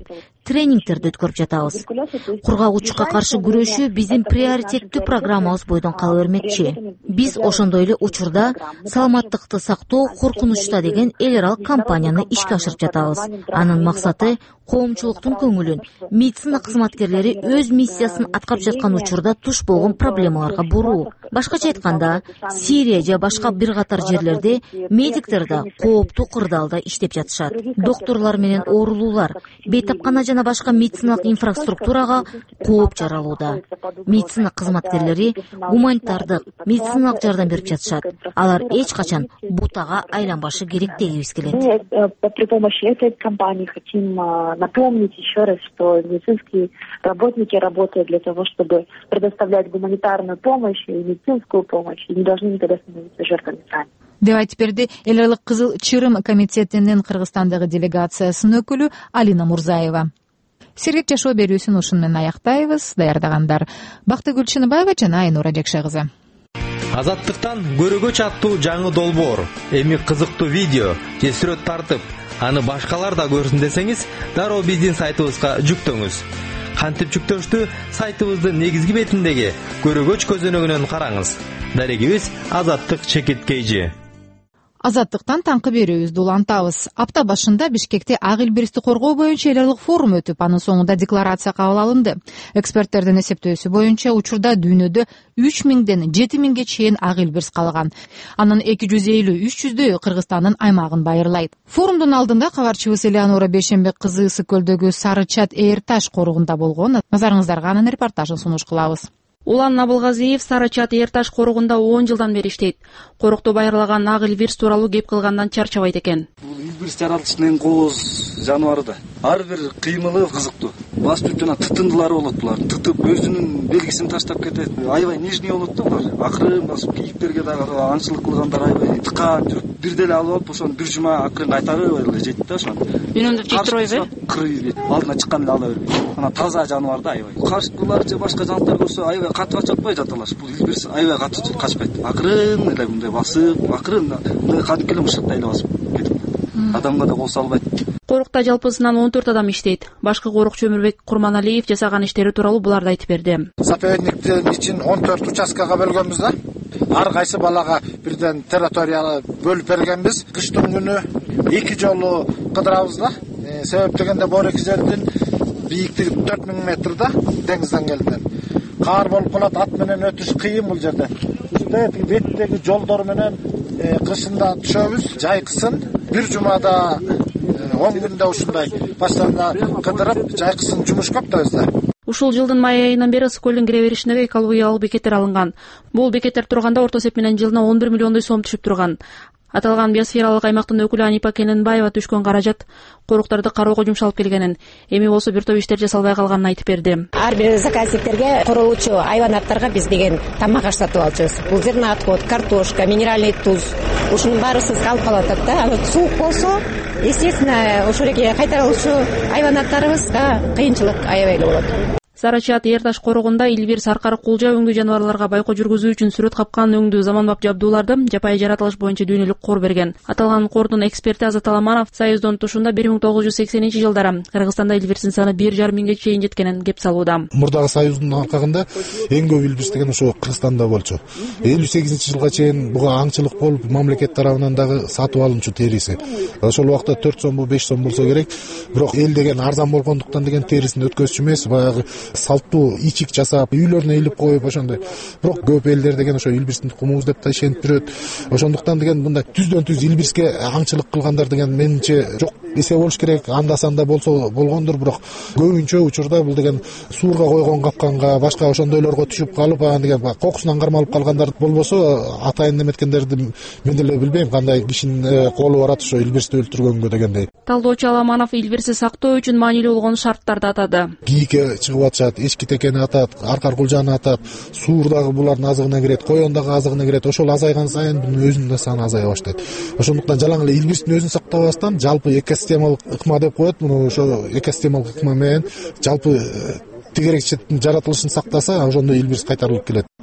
тренингтерди өткөрүп жатабыз. Кургак учукка каршы күрөшүү биздин приоритеттүү программабыз бойдон кала бермекчи. Биз ошондой эле учурда саламаттыкты сактоо коркунучта деген эл аралык кампанияны ишке ашырып жатабыз. Анын максаты коомчулуктун көңүлүн медицина кызматкерлери өз миссиясын аткарып жаткан учурда туш болгон проблемаларга буруу. Башкача айтканда, Сирия же башка бир катар жерлерде медиктер да кооптуу кырдаалда иштеп жатышат. Докторлор менен оорулуулар, бейтапкана жана башка медициналык инфраструктурага кооп жаралууда. Медицина кызматкерлери гуманитардык, медициналык жардам берип жатышат. Алар эч качан бутага айланбашы керек дегибиз келет. При помощи этой кампании хотим напомнить еще раз, что медицинские работники работают для того, чтобы предоставлять гуманитарную помощь и медицинскую помощь, и не должны никогда становиться жертвами сами. деп айтып берди эл аралык Кызыл Чырым комитетинин Кыргызстандагы делегациясынын өкүлү Алина Мурзаева. Сергек жашоо берүүсүн ушун менен аяктайбыз. Даярдагандар Бактыгүл Чыныбаева жана Айнура Жекше кызы. Азаттыктан көрөгөч аттуу жаңы долбоор, эми кызыктуу видео же сүрөт тартып, аны башкалар да көрсүн десеңиз, дароо биздин сайтыбызга жүктөңүз. Кантип жүктөштү сайтыбыздын негизги бетиндеги көрөгөч көзөнөгүнөн караңыз. Дарегибиз Азаттык чекиткейжи. Азаттыктан таңкы берүүбүздү улантабыз. Апта башында Бишкекте ак илбирсти коргоо боюнча эл аралык форум өтүп, анын соңунда декларация кабыл алынды. Эксперттердин эсептөөсү боюнча учурда дүйнөдө үч миңден жети миңге чейин ак илбирс калган. Анын эки жүз элүү үч жүздөйү Кыргызстандын аймагын байырлайт. Форумдун алдында кабарчыбыз Элеонора Бейшембек кызы Ысык көлдөгү Сары Чат Эйрташ коругунда болгон. Назарыңыздарга анын репортажын сунуш кылабыз. Улан Абылгазиев Сары Чат Эйрташ коругунда он жылдан бери иштейт. Корукто байырлаган ак илбирс тууралуу кеп кылгандан чарчабайт экен. Бул илбирс жаратылышынын эң кооз жаныбары да. Ар бир кыймылы кызыктуу. Басып жана тытындылары болот булар. Тытып өзүнүн белгисин таштап кетет. Аябай нежный болот да булар. Акырын басып кийиктерге дагы аңчылык кылгандар аябай тыкаан жүрүп, бир деле алып алып, ошону бир жума акырын кайтарып эле жейт да ошону. Үнөмдөп жей турбайбы? Кырый алдына чыккан эле ала бербейт. Анан таза жаныбар да аябай. Каршылар же башка жаныбар көрсө аябай катып качпай жаталар. Бул илбирс аябай катып качпайт. Акырын эле мындай басып, акырын мындай кадимки эле мышыктай эле басып кетип. Адамга да кол салбайт. Корукта жалпысынан он төрт адам иштейт. Башкы корукчу Өмүрбек Курманалиев жасаган иштери тууралуу буларды айтып берди. Заповедниктин ичин он төрт участкага бөлгөнбүз да. Ар кайсы балага бирден территорияны бөлүп бергенбиз. Кыштын күнү эки жолу кыдырабыз да. Себеп дегенде Борекизердин бийиктиги төрт миң метр да, деңиз деңгээлинен. Кар болуп калат, ат менен өтүш кыйын бул жерде. Ушундай беттеги жолдор менен кышында түшөбүз. Жайкысын бир жумада он күндө ушундай постоянно кыдырып, жайкысын жумуш көп да өзү. Ушул жылдын май айынан бери Ысык көлдүн кире беришиндеги экологиялык бекеттер алынган. Бул бекеттер турганда орто эсеп менен жылына он бир миллиондой сом түшүп турган. Аталган биосфералык аймактын өкүлү Анипа Кененбаева түшкөн каражат коруктарды кароого жумшалып келгенин, эми болсо бир топ иштер жасалбай калганын айтып берди. Ар бир заказниктерге королуучу айванаттарга биз деген тамак аш сатып алчубуз. Бул зерноотход, картошка, минеральный туз. Ушунун баарысы калып калып атат да. Анан суук болсо, естественно, ошол эки кайтарылуучу айванаттарыбызга кыйынчылык аябай эле болот. Сары Чат Эйрташ корогунда илбирс аркары кулжа өңдүү жаныбарларга байкоо жүргүзүү үчүн сүрөт капкан өңдүү заманбап жабдууларды жапайы жаратылыш боюнча дүйнөлүк кор берген. Аталган кордун эксперти Азат Аламанов Союздун тушунда бир миң тогуз жүз сексенинчи жылдары Кыргызстанда илбирстин саны бир жарым миңге чейин жеткенин кеп салууда. Мурдагы Союздун аркагында эң көп илбирс деген ошо Кыргызстанда болчу. элүү сегизинчи жылга чейин буга аңчылык болуп, мамлекет тарабынан дагы сатып алынчу териси. Ошол убакта төрт сомбу беш сом болсо керек. Бирок эл деген арзан болгондуктан деген терисин өткөзчү эмес, баягы салттуу ичик жасап, үйлөрүнө илип коюп ошондой. Бирок көп элдер деген ошо илбирстин тукумубуз деп да ишенип жүрөт. Ошондуктан деген мындай түздөн түз илбирске аңчылык кылгандар деген менимче жок эсе болуш керек. Анда-санда болсо болгондур, бирок көбүнчө учурда бул деген сууга койгон капканга, башка ошондойлорго түшүп калып, анан деген кокусунан кармалып калгандар болбосо, атайын неметкендерди мен деле билбейм кандай кишинин колу барат ошо илбирсти өлтүргөнгө дегендей. Талдоочу Аламанов илбирсти сактоо үчүн маанилүү болгон шарттарды атады. Кийикке чыгып атышат, эчки текени атат, аркар кулжаны атат, суур дагы булардын азыгына кирет, койон дагы азыгына кирет. Ошол азайган сайын бунун өзүнүн саны азая баштайт. Ошондуктан жалаң эле илбирстин өзүн сактабастан жалпы экосистемалык ыкма деп коет. Муну ошо экосистемалык ыкма менен жалпы тегерек жаратылышын сактаса, ошондо илбирс кайтарылып келет.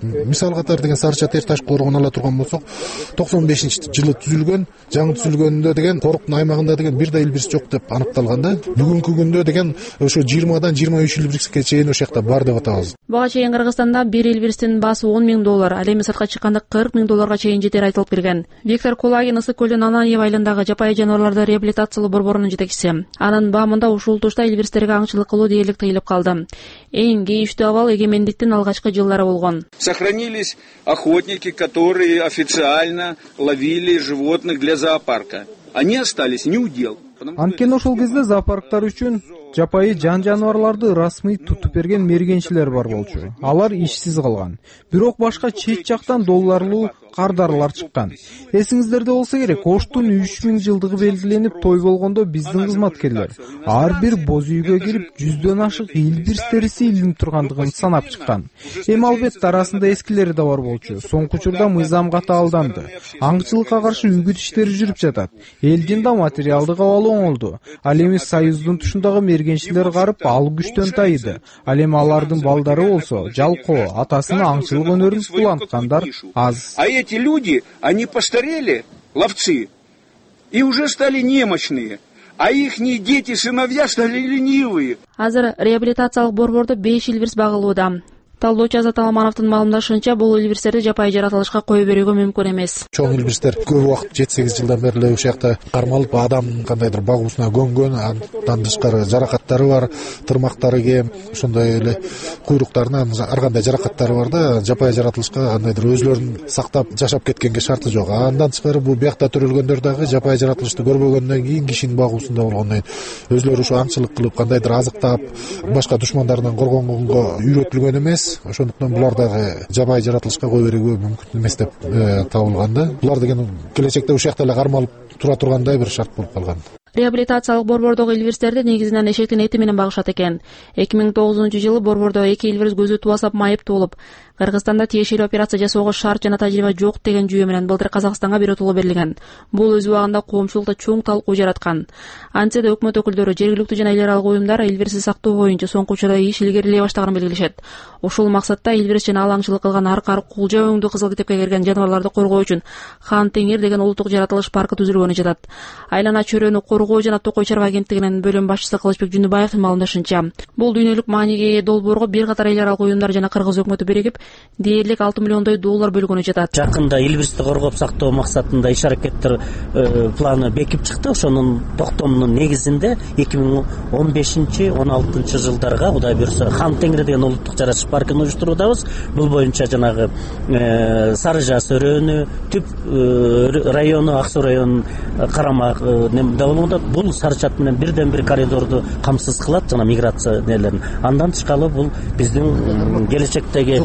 мисал катары деген Сары Ча Таш коргон ала турган болсок, токсон бешинчи жылы түзүлгөн, жаңы түзүлгөндө деген Коруктун аймагында деген бир да илбирс жок деп аныкталган да. Бүгүнкү күндө деген ошо жыйырмадан жыйырма үч илбирске чейин ошол жакта бар деп атабыз. Буга чейин Кыргызстанда бир илбирстин баасы он миң доллар, ал эми сыртка чыкканда кырк миң долларга чейин жетери айтылып келген. Виктор Кулагин Ысык көлдүн Ананьев айылындагы жапайы жаныбарларды реабилитациялоо борборунун жетекчиси. Анын баамында ушул тушта илбирстерге аңчылык кылуу дээрлик тыйылып калды. Эң кейиштүү абал эгемендиктин алгачкы жылдары болгон. Сохранились охотники, которые официально ловили животных для зоопарка. Они остались не удел. Анткени ошол кезде зоопарктар үчүн жапайы жан жаныбарларды расмый тутуп берген мергенчилер бар болчу. Алар ишсиз калган. Бирок башка чет жактан долларлуу кардарлар чыккан. Эсиңиздерде болсо керек, Оштун үч миң жылдыгы белгиленип той болгондо биздин кызматкерлер ар бир боз үйгө кирип жүздөн ашык илбирс терisi илинип тургандыгын санап чыккан. Эми албетте арасында эскилери да бар болчу. Соңку учурда мыйзам ката алданды. Аңчылыкка каршы үгүт иштери жүрүп жатат. Элдин да материалдык абалы оңолду. Ал эми Союздун тушундагы мергенчилер карып ал күчтөн тайды. Ал эми алардын балдары болсо жалкоо, атасына аңчылык өнөрүн кулланткандар аз. Эти люди, они постарели, ловцы, и уже стали немощные, а ихние дети, сыновья стали ленивые. Азыр реабилитациялык борбордо беш илбирс багылууда. Талдоочу Азат Аламановдун маалымдашынча, бул илбирстерди жапайы жаратылышка кое берүүгө мүмкүн эмес. Чоң илбирстер көп убакыт жети сегиз жылдан бери эле ошол жакта кармалып, адам кандайдыр багуусуна көнгөн, андан тышкары жаракаттары бар, тырмактары кем, ошондой эле куйруктарына ар кандай жаракаттары бар да, жапайы жаратылышка кандайдыр өзлөрүн сактап жашап кеткенге шарты жок. Андан тышкары бул биякта төрөлгөндөр дагы жапайы жаратылышты көрбөгөндөн кийин кишинин багуусунда болгондон кийин өзлөрү ушу аңчылык кылып, кандайдыр азыктап, башка душмандарынан коргонгонго үйрөтүлгөн эмес. Ошондуктан булар дагы жапайы жаратылышка кое берүүгө мүмкүн эмес деп табылган да. Булар деген келечекте ушул жакта эле кармалып тура тургандай бир шарт болуп калган. Реабилитациялык борбордогу илбирстерди негизинен эшектин эти менен багышат экен. эки миң тогузунчу жылы борбордо эки илбирс көзү тубасап майыптуулуп, Кыргызстанда тиешелүү операция жасоого шарт жана тажрыйба жок деген жүйө менен былтыр Казакстанга биротоло берилген. Бул өз убагында коомчулукта чоң талкуу жараткан. Антсе да өкмөт өкүлдөрү, жергиликтүү жана эл аралык уюмдар илбирсти сактоо боюнча соңку учурда иш илгерилей баштаганын белгилешет. Ошол максатта илбирс жана ал аңчылык кылган ар кар кулжа өңдүү Кызыл китепке кирген жаныбарларды коргоо үчүн Хан Теңир деген улуттук жаратылыш паркы түзүлгөнү жатат. Айлана чөрөнү коргоо жана Токой чарба агенттигинин бөлүм башчысы Кылычбек Жүнүбаевдин маалымдашынча, бул дүйнөлүк мааниге ээ долбоорго бир катар эл аралык уюмдар жана Кыргыз өкмөтү биригип, дээрлик алты миллиондой доллар бөлгөнү жатат. Жакында илбирсти коргоп сактоо максатында иш аракеттер планы бекип чыкты. Ошонун токтомунун негизинде эки миң он бешинчи он алтынчы жылдарга Кудай буюрса Хан Теңир деген улуттук жаратылыш паркын уюштуруудабыз. Бул боюнча жанагы Сары Жаа Сөрөнү, Түп району, Ак Суу районунун карамак да болууда. Бул Сары Чат менен бирден бир коридорду камсыз кылат, жана миграция нелерин. Андан тышкары бул биздин келечектеги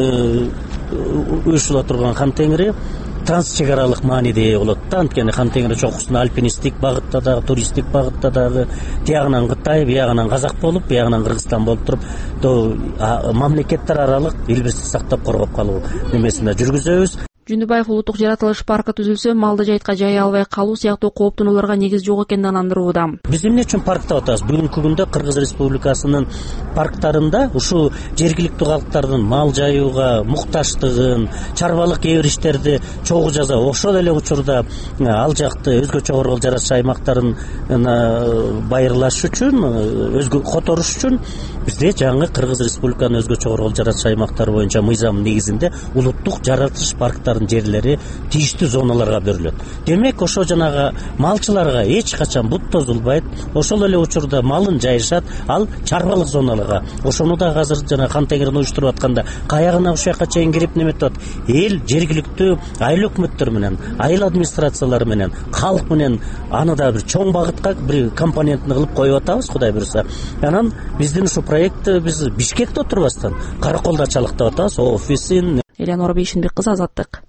уюшула турган Хан Теңири транс чегаралык мааниде болот да. Анткени Хан Теңир чокусуна альпинисттик багытта дагы, туристтик багытта дагы, тиягынан Кытай, биягынан Казак болуп, биягынан Кыргызстан болуп туруп, мамлекеттер аралык илбирсти сактап коргоп калуу немесине жүргүзөбүз. Жүнүбаев улуттук жаратылыш паркы түзүлсө, малды жайтка жай албай калуу сыяктуу кооптонууларга негиз жок экенин андырууда. Биз эмне үчүн парк деп атабыз? Бүгүнкү күндө Кыргыз Республикасынын парктарында ушул жергиликтүү калктардын мал жаюуга муктаждыгын, чарбалык эбириштерди чогуу жаза, ошол эле учурда ал жакты өзгөчө коргол жаратылыш аймактарын байырлаш үчүн, өзгө которуш үчүн бизде жаңы Кыргыз Республиканын өзгөчө коргол жаратылыш аймактары боюнча мыйзам негизинде улуттук жаратылыш парктары жерлери тийиштүү зоналарга берилет. Демек, ошо жанагы малчыларга эч качан бут тозулбайт, ошол эле учурда малын жайышат, ал чарбалык зоналарга. Ошону да азыр жана Хан Теңирин уюштуруп атканда каягына ушул жака чейин кирип неметип атат. Эл жергиликтүү айыл өкмөттөр менен, айыл администрациялары менен, калк менен аны да бир чоң багытка бир компонентин кылып коюп атабыз, Кудай буюрса. Анан биздин ушу проектти биз Бишкекте отурбастан Караколдо чалыктап атабыз, офисин. Элеонора Бейшинбек кызы, Азаттык.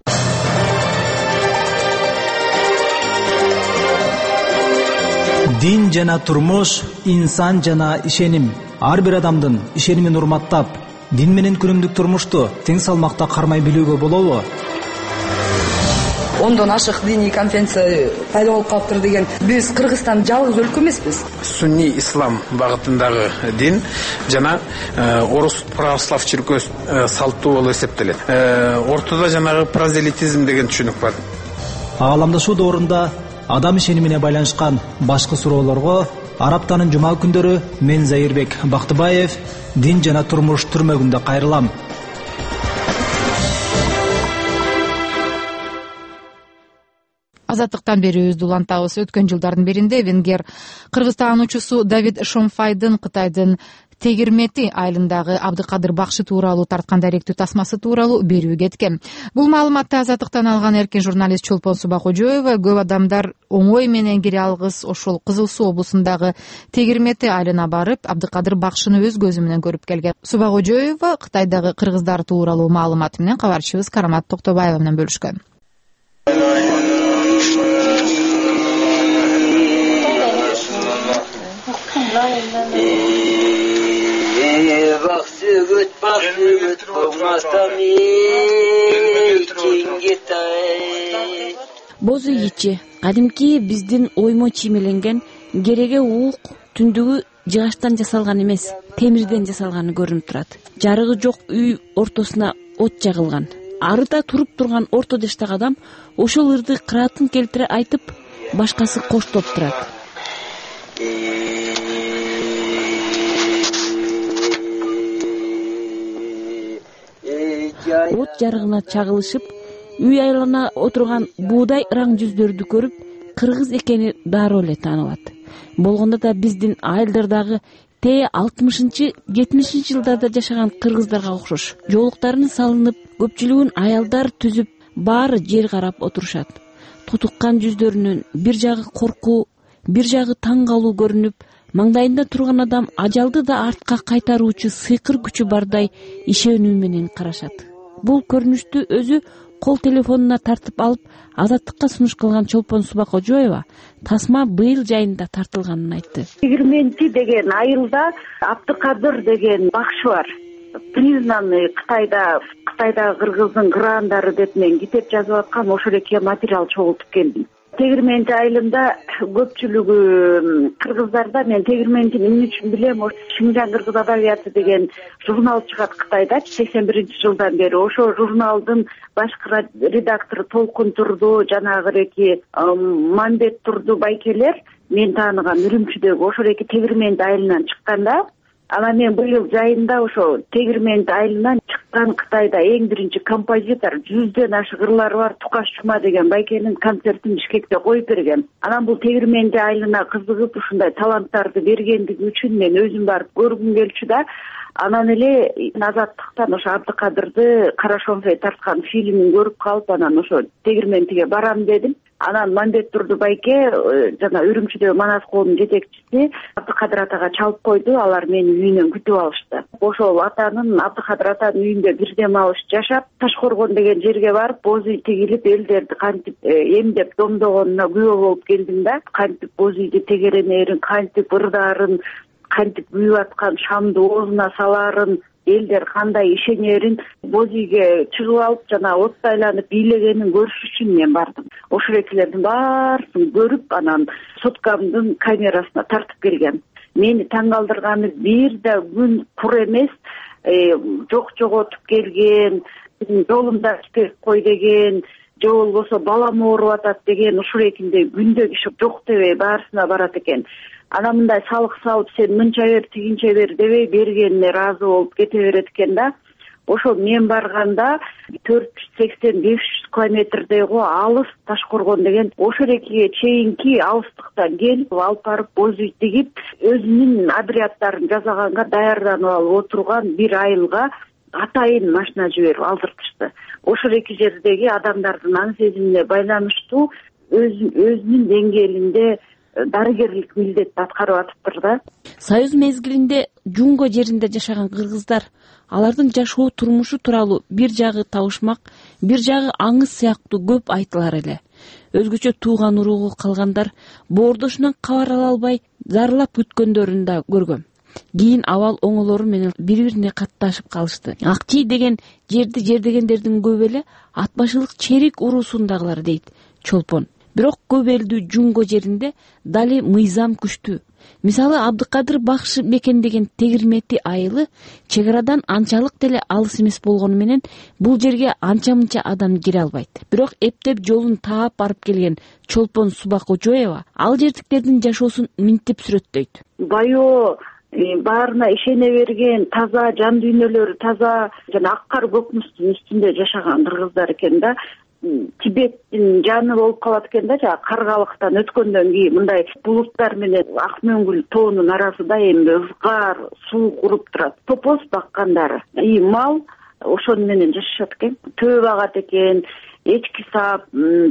Дин жана турмуш, инсан жана ишеним. Ар бир адамдын ишенимин урматтап, дин менен күнүмдүк турмушту тең салмакта кармай билүүгө болобу? ондон ашык диний конференция пайда болуп калыптыр деген. Биз Кыргызстан жалгыз өлкө эмеспиз. Сунни ислам багытындагы дин жана орус православ чиркөөсү салттуу болуп эсептелет. Ортодо жанагы прозелитизм деген түшүнүк бар. Ааламдашуу доорунда адам ишенимине байланышкан башка суроолорго Араб Аптанын жума күндөрү мен Заирбек Бактыбаев дин жана турмуш түрмөгүндө кайрылам. Азаттыктан берүүбүздү улантабыз. Өткөн жылдардын биринде венгер кыргыз таануучусу Давид Шомфайдын Кытайдын Тегирмети айылындагы Абдыкадыр Бакшы тууралуу тарткан даректүү тасмасы тууралуу берүү кеткен. Бул маалыматты Азаттыктан алган эркин журналист Чолпон Субакожоева көп адамдар оңой менен кире алгыс ошол Кызыл Суу облусундагы Тегирмети айылына барып, Абдыкадыр Бакшыны өз көзү менен көрүп келген. Субакожоева Кытайдагы кыргыздар тууралуу маалымат менен кабарчыбыз Карамат Токтобаева менен бөлүшкөн. Бозу ичи кадимки биздин оймо чиймеленген кереге уук түндүгү жыгачтан жасалган эмес, темирден жасалганы көрүнүп турат. Жарыгы жок үй ортосуна от жагылган. Арыда туруп турган орто жаштагы адам ошол ырды кыраатын келтире айтып, башкасы коштоп турат. От жарыгына чагылышып, үй айлана отурган буудай ыраң жүздөрдү көрүп, кыргыз экени дароо эле таанылат. Болгондо да биздин айылдардагы Т алтымышынчы жетимишинчи жылдарда жашаган кыргыздарга окшош. Жоолуктарын салынып, көпчүлүгүн аялдар түзүп, баары жер карап отурушат. Тутуккан жүздөрүнөн бир жагы коркуу, бир жагы таң калуу көрүнүп, маңдайында турган адам ажалды да артка кайтаруучу сыйкыр күчү бардай ишенүү менен карашат. Бул көрүнүштү өзү кол телефонуна тартып алып, Азаттыкка сунуш кылган Чолпон Субакожоева тасма быйыл жайында тартылганын айтты. Тегирменти деген айылда Абдыкадыр деген бакшы бар. Признанный Кытайда, Кытайда кыргыздын грандары деп мен китеп жазып аткан ошол эки материал чогултуп келдим. Тегирменти айылында көпчүлүгү кыргыздарда, мен Тегирментин үнүчүн билем, Шинжаң кыргыз адабияты деген журнал чыгат Кытайда сексен биринчи жылдан бери. Ошо журналдын башкы редактору Толкун Турду, жанагы эки Мамбет Турду байкелер мен тааныган Үрүмчүдөгү ошол эки Тегирменти айылынан чыкканда, ана мен быйыл жайында ошо Тегирменти айылынан чыккан Кытайда эң биринчи композитор, жүздөн ашык ырлары бар Тукаш Жума деген байкенин концертин Бишкекте коюп берген. Анан бул Тегирменти айылына кызыгып ушундай таланттарды бергендиги үчүн мен өзүм барып көргүм келчү да, анан эле Азаттыктан ошо Абдыкадырды Кара Шомфей тарткан фильмин көрүп калып, анан ошо Тегирментиге барам дедим. Анан Мамбет Турду байке жана Үрүмчүдөгү Манас коомунун жетекчиси Абдыкадыр атага чалып койду, алар мени үйүнөн күтүп алышты. Ошол атанын, Абдыкадыр атанын үйүндө бир дем алыш жашап, Ташкоргон деген жерге барып, боз үй тигилип, элдерди кантип эмдеп домдогонуна күбө болуп келдим да, кантип боз үйдү тегеренерин, кантип ырдарын, кантип күйүп аткан шамды оозуна саларын, элдер кандай ишенерин, боз үйгө чыгып алып, жана отто айланып бийлегенин көрүш үчүн мен бардым. Ошол экилердин баарысын көрүп, анан соткамдын камерасына тартып келген. Мени таң калтырганы, бир да күн кур эмес, жок жоготуп келген, жолумда иштеп кой деген, же болбосо балам ооруп атат деген, ушул экинде күндө киши жок дебей баарысына барат экен. Анан мындай салык салып, сен мынча бер, тигинче бер дебей бергенине ыраазы болуп кете берет экен да. Ошо мен барганда төрт жүз сексен беш жүз километрдей го алыс Ташкоргон деген, ошол экиге чейинки алыстыктан келип, алып барып боз үй тигип, өзүнүн абряддарын жасаганга даярданып алып отурган бир айылга атайын машина жиберип алдыртышты. Ошол эки жердеги адамдардын аң сезимине байланыштуу өзүнүн деңгээлинде дарыгерлик милдетти аткарып атыптыр да. Союз мезгилинде Жунго жеринде жашаган кыргыздар алардын жашоо турмушу тууралуу бир жагы табышмак, бир жагы аңыз сыяктуу көп айтылар эле. Өзгөчө тууган уругу калгандар боордошунан кабар ала албай зарылап күткөндөрүн да көргөм. кийин абал оңолору менен бири бирине катташып калышты. Ак чий деген жерди жер дегендердин көбү эле атбашылык черик уруусундагылар дейт Чолпон. Бирок көп элдүү жунго жеринде дали мыйзам күчтүү. Мисалы Абдыкадыр Бакшы мекендеген Тегирмети айылы чек арадан анчалык деле алыс эмес болгону менен бул жерге анча-мынча адам кире албайт. Бирок эптеп жолун таап барып келген Чолпон Субакожоева ал жердиктердин жашоосун минтип сүрөттөйт. Байоо баарына ишене берген, таза жан дүйнөлөрү таза жана ак кар көк муздун үстүндө жашаган кыргыздар экен да. Тибеттин жаны болуп калат экен да, жана каргалыктан өткөндөн кийин мындай булуттар менен ак мөңгүл тоонун арасында эми ызгар суу куруп турат. Топоз баккандары, и мал ошону менен жашашат экен. Төө багат экен, эчки саап,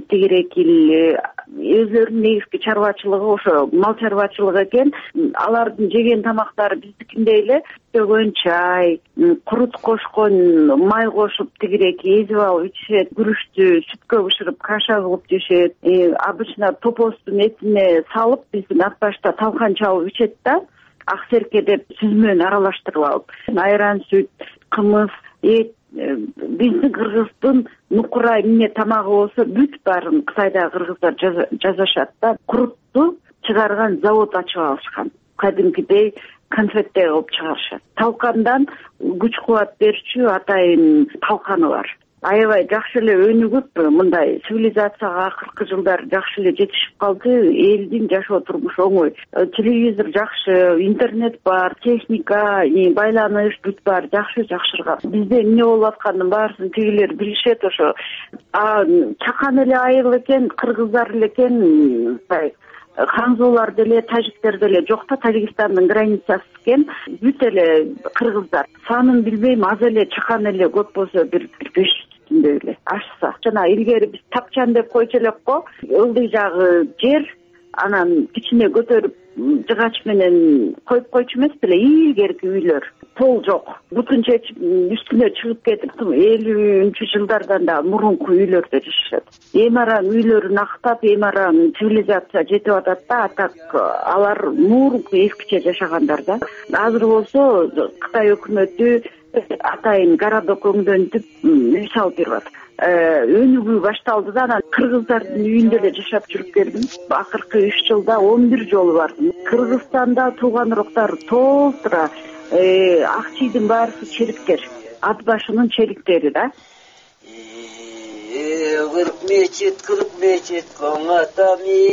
тегерекил, өзлөрүнүн негизги чарбачылыгы ошо мал чарбачылыгы экен. Алардын жеген тамактары биздикиндей эле төгөн чай, курут кошкон май кошуп тегереки эзип алып ичишет, күрүчтү сүткө бышырып каша кылып жешет. Обычно топоздун этине салып биздин ат башта талкан чабып ичет да, ак серке деп сүзмөнү аралаштырып алып. Айран сүт, кымыз, эт биздин кыргыздын нукура эмне тамагы болсо бүт баарын Кытайдагы кыргыздар жасашат да. Курутту чыгарган завод ачып алышкан. Кадимкидей конфеттей кылып чыгарышат. Талкандан күч кубат берчү атайын талканы бар. Аябай жакшы эле өнүгүп, мындай цивилизацияга акыркы жылдар жакшы эле жетишип калды. Элдин жашоо турмушу оңой. Телевизор жакшы, интернет бар, техника, байланыш бүт бар, жакшы жакшырган. Бизде эмне болуп атканын баарысын тигилер билишет ошо. А чакан эле айыл экен, кыргыздар эле экен, ханзулар деле, тажиктер деле жок да, Тажикстандын границасы экен. Бүт эле кыргыздар. Санын билбейм, аз эле чакан эле, көп болсо бир беш жүздөй эле ашса. Жана илгери биз тапчан деп койчу элек го. Ылдый жагы жер, анан кичине көтөрүп жыгач менен коюп койчу эмес беле, илгерки үйлөр. Пол жок. Бутун чечип үстүнө чыгып кетип, элүүнчү жылдардан да мурунку үйлөрдө жашашат. Эми үйлөрүн актап, эми цивилизация жетип атат да, атак алар мурунку эскиче жашагандар да. Азыр болсо Кытай өкмөтү атайын городок өңдөндүп үй салып берип атат. Өнүгүү башталды да, анан кыргыздардын үйүндө эле жашап жүрүп келдим. Акыркы үч жылда он бир жолу бардым. Кыргызстанда тууган уруктар толтура, ак чийдин баарысы чериктер, ат башынын чериктери да. Кырк мечит, кырк мечит, коңатами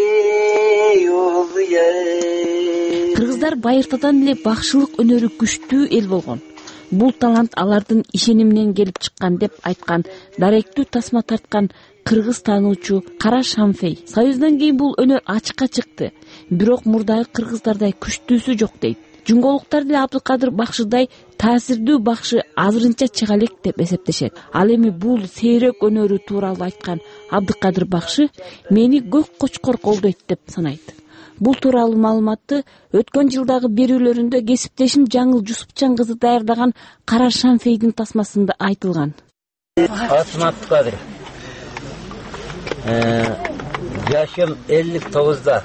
юлуя. Кыргыздар байыртадан эле бакшылык өнөрү күчтүү эл болгон. Бул талант алардын ишениминен келип чыккан деп айткан даректүү тасма тарткан кыргыз таануучу Кара Шамфей. Союздан кийин бул өнөр ачыкка чыкты, бирок мурдагы кыргыздардай күчтүүсү жок дейт. Жунголуктар деле Абдыкадыр Бакшыдай таасирдүү бакшы азырынча чыга элек деп эсептешет. Ал эми бул сейрек өнөрү тууралуу айткан Абдыкадыр Бакшы мени көк кочкор колдойт деп санайт. Бул тууралуу маалыматты өткөн жылдагы берүүлөрүндө кесиптешим Жаңыл Жусупчан кызы даярдаган Кара Шамфейдин тасмасында айтылган. Атым Абдыкадыр. Жашым элүү тогузда.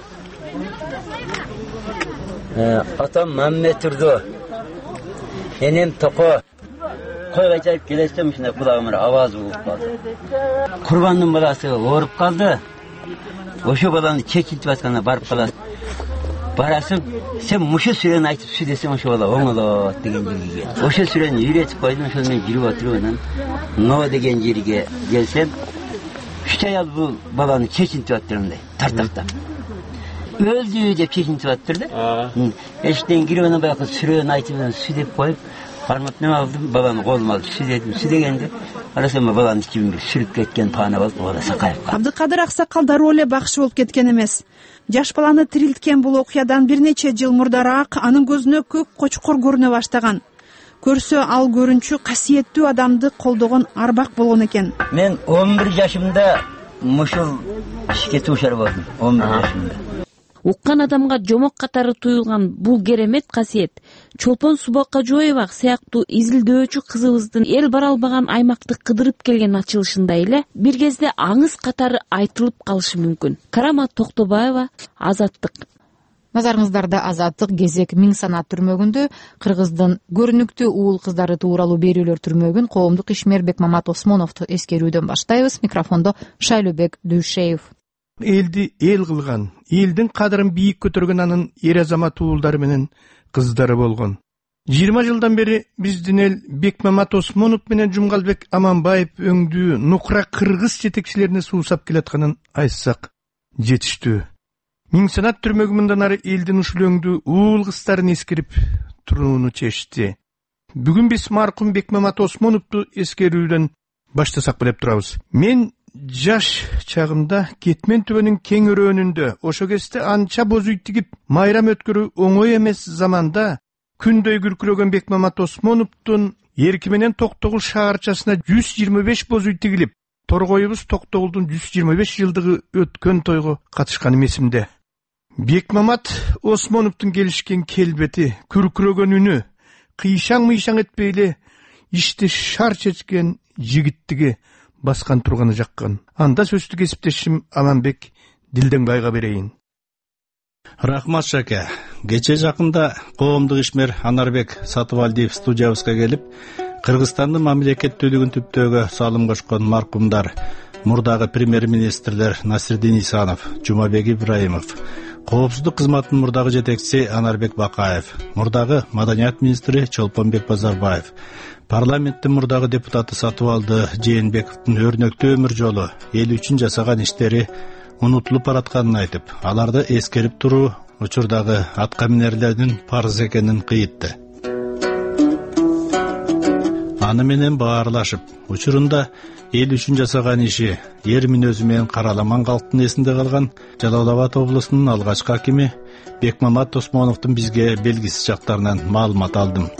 Атам Маммет Үрдө. Энем Токо. Койго жайып келесем, ушундай кулагыма аваз болуп калды. Курбандын баласы ооруп калды. Ошо баланы чечилтип атканда барып каласың. Барасың, сен мушу сүрөнү айтып сүй десең, ошо бала оңолот деген жерге кел. Ошо сүрөнү үйрөтүп койдум, ошол менен жүрүп отуруп анан Но деген жерге келсем, үч аял бул баланы чечинтип аттыр мындай, тартактап. Өлдү деп чечинтип аттыр да. Эшиктен кирип анан баягы сүрөнү айтып анан сүй деп коюп, кармап неме алдым, баланы колума алып сүй дедим. Сүй дегенде карасам баланын ичинен бир сүрүп кеткен паана болуп, бала сакайып калды. Абдыкадыр аксакал дароо эле бакшы болуп кеткен эмес. Жаш баланы тирилткен бул окуядан бир нече жыл мурдараак анын көзүнө көк кочкор көрүнө баштаган. Көрсө ал көрүнчү касиеттүү адамды колдогон арбак болгон экен. Мен он бир жашымда мушул ишке туушар болдум. он бир жашымда. Уккан адамга жомок катары туюлган бул керемет касиет Чолпон Субакожоева сыяктуу изилдөөчү кызыбыздын эл бара албаган аймакты кыдырып келген ачылышында эле бир кезде аңыз катары айтылып калышы мүмкүн. Карама Токтобаева, Азаттык. Назарыңыздарда Азаттык Кезек Миң Санат түрмөгүндө Кыргыздын көрүнүктүү уул кыздары тууралуу берүүлөр түрмөгүн коомдук ишмер Бекмамат Осмоновду эскерүүдөн баштайбыз. Микрофондо Шайлообек Дүйшеев. Элди эл кылган, элдин кадырын бийик көтөргөн анын эр азамат уулдары менен кыздары болгон. жыйырма жылдан бери биздин эл Бекмамат Осмонов менен Жумгалбек Аманбаев өңдүү нукра кыргыз жетекчилерине суусап келатканын айтсак жетиштүү. Миң Санат түрмөгү мындан ары элдин ушул өңдүү уул кыздарын эскерип турууну чечти. Бүгүн биз маркум Бекмамат Осмоновду эскерүүдөн баштасак билеп турабыз. Мен жаш чагымда Кетмен түбөнүн кең өрөөнүндө ошо кезде анча боз үй тигип майрам өткөрүү оңой эмес заманда күндөй күркүрөгөн Бекмамат Осмоновдун эрки менен Токтогул шаарчасына жүз жыйырма беш боз үй тигилип, торгоюбуз Токтогулдун жүз жыйырма беш жылдыгы өткөн тойго катышканым эсимде. Бекмамат Осмоновдун келишкен келбети, күркүрөгөн үнү, кыйшаң-мыйшаң этпей эле ишти шар чечкен жигиттиги баскан турганы жаккан. Анда сөздү кесиптешим Аманбек Дилденбайга берейин. Рахмат Шаке. Кече жакында коомдук ишмер Анарбек Сатыбалдиев студиябызга келип, Кыргызстандын мамлекеттүүлүгүн түптөөгө салым кошкон маркумдар, мурдагы премьер-министрлер Насирдин Исанов, Жумабек Ибраимов, коопсуздук кызматынын мурдагы жетекчиси Анарбек Бакаев, мурдагы маданият министри Чолпонбек Базарбаев, парламенттин мурдагы депутаты Сатыбалды Жээнбековдун өрнөктүү өмүр жолу, эл үчүн жасаган иштери унутулуп баратканын айтып, аларды эскерип туруу учурдагы аткаминерлердин парыз экенин кыйытты. Аны менен баарлашып, учурунда эл үчүн жасаган иши, эр мүнөзү менен караламан калктын эсинде калган Жалал Абад облусунун алгачкы акими Бекмамат Осмоновдун бизге белгисиз жактарынан маалымат алдым.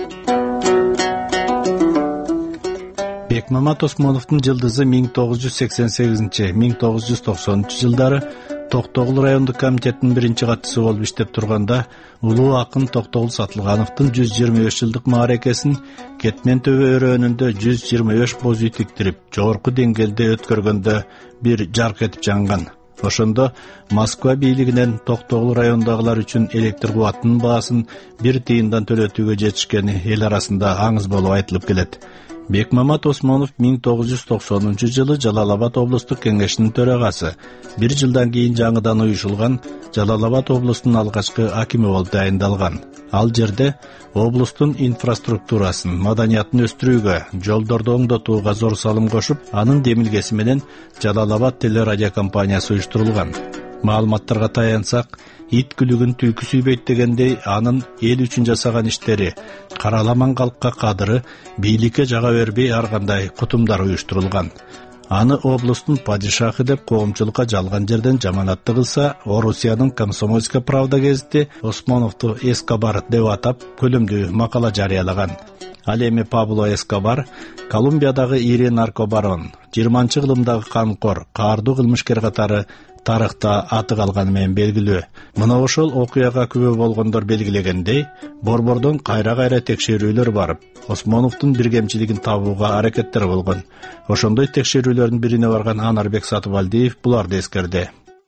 Бекмамат Осмоновдун жылдызы миң тогуз жүз сексен сегизинчи — миң тогуз жүз токсонунчу жылдары Токтогул райондук комитеттин биринчи катчысы болуп иштеп турганда, улуу акын Токтогул Сатылгановдун жүз жыйырма беш жылдык мааракесин Кетмен төбө өрөөнүндө жүз жыйырма беш боз үй тиктирип, жогорку деңгээлде өткөргөндө бир жарк этип жанган. Ошондо Москва бийлигинен Токтогул райондагылар үчүн электр кубатынын баасын бир тыйындан төлөтүүгө жетишкени эл арасында аңыз болуп айтылып келет. Бекмамат Осмонов миң тогуз жүз токсонунчу жылы Жалал Абад облустук кеңешинин төрагасы, бир жылдан кийин жаңыдан уюшулган Жалал Абад облусунун алгачкы акими болуп дайындалган. Ал жерде облустун инфраструктурасын, маданиятын өстүрүүгө, жолдорду оңдотууга зор салым кошуп, анын демилгеси менен Жалал Абад телерадиокомпаниясы уюштурулган. Маалыматтарга таянсак, ит күлүгүн түлкү сүйбөйт дегендей, анын эл үчүн жасаган иштери, караламан калкка кадыры бийликке жага бербей ар кандай кутумдар уюштурулган. Аны облустун падишахы деп коомчулукка жалган жерден жаманатты кылса, Орусиянын Комсомольская правда гезити Осмоновду Эскобар деп атап, көлөмдүү макала жарыялаган. Ал эми Пабло Эскобар Колумбиядагы ири наркобарон, жыйырманчы кылымдагы камкор, каардуу кылмышкер катары тарыхта аты калганы менен белгилүү. Мына ошол окуяга күбө болгондор белгилегендей, борбордон кайра-кайра текшерүүлөр барып, Осмоновдун биргемчилигин табууга аракеттер болгон. Ошондой текшерүүлөрдүн бирине барган Анарбек Сатыбалдиев буларды эскерди.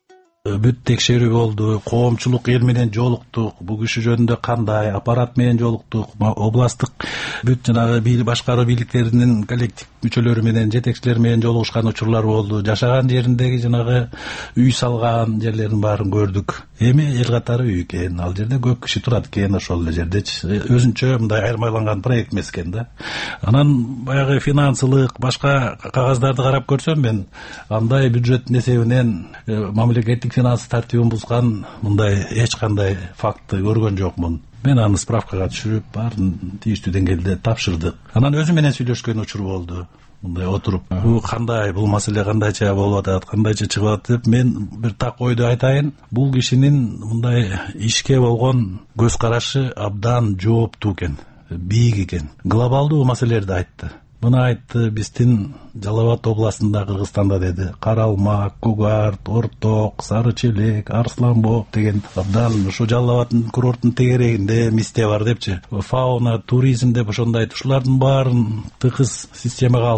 Бүт текшерүү болду, коомчулук эл менен жолуктук, бул киши жөнүндө кандай аппарат менен жолуктук, областтык бүт жанагы бийлик башкаруу бийликтеринин коллектив мүчөлөрү менен, жетекчилер менен жолугушкан учурлар болду. Жашаган жериндеги жанагы үй салган жерлерин баарын көрдүк. Эми эл катары үй экен, ал жерде көп киши турат экен, ошол эле жерде өзүнчө мындай айырмаланган проект эмес экен да. Анан баягы финансылык, башка кагаздарды карап көрсөм, мен андай бюджеттин эсебинен мамлекеттик финанс тартибин бузган мындай эч кандай фактты көргөн жокмун. Мен аны справкага түшүрүп, баарын тийиштүү деңгээлде тапшырдык. Анан өзү менен сүйлөшкөн учур болду. Мындай отуруп, бул кандай, бул маселе кандайча болуп атат, кандайча чыгып атат деп, мен бир так ойду айтайын. Бул кишинин мындай ишке болгон көз карашы абдан жооптуу экен, бийик экен. Глобалдуу маселелерди айтты. Мына айтты, биздин Жалал Абад областында, Кыргызстанда деди, Каралмак, Кугарт, Орток, Сары Челек, Арсланбок деген абдан ушу Жалал Абаддын курорттун тегерегинде мисте бар депчи. Фауна, туризм деп ошондой айтты. Ушулардын баарын тыгыз системага алсак,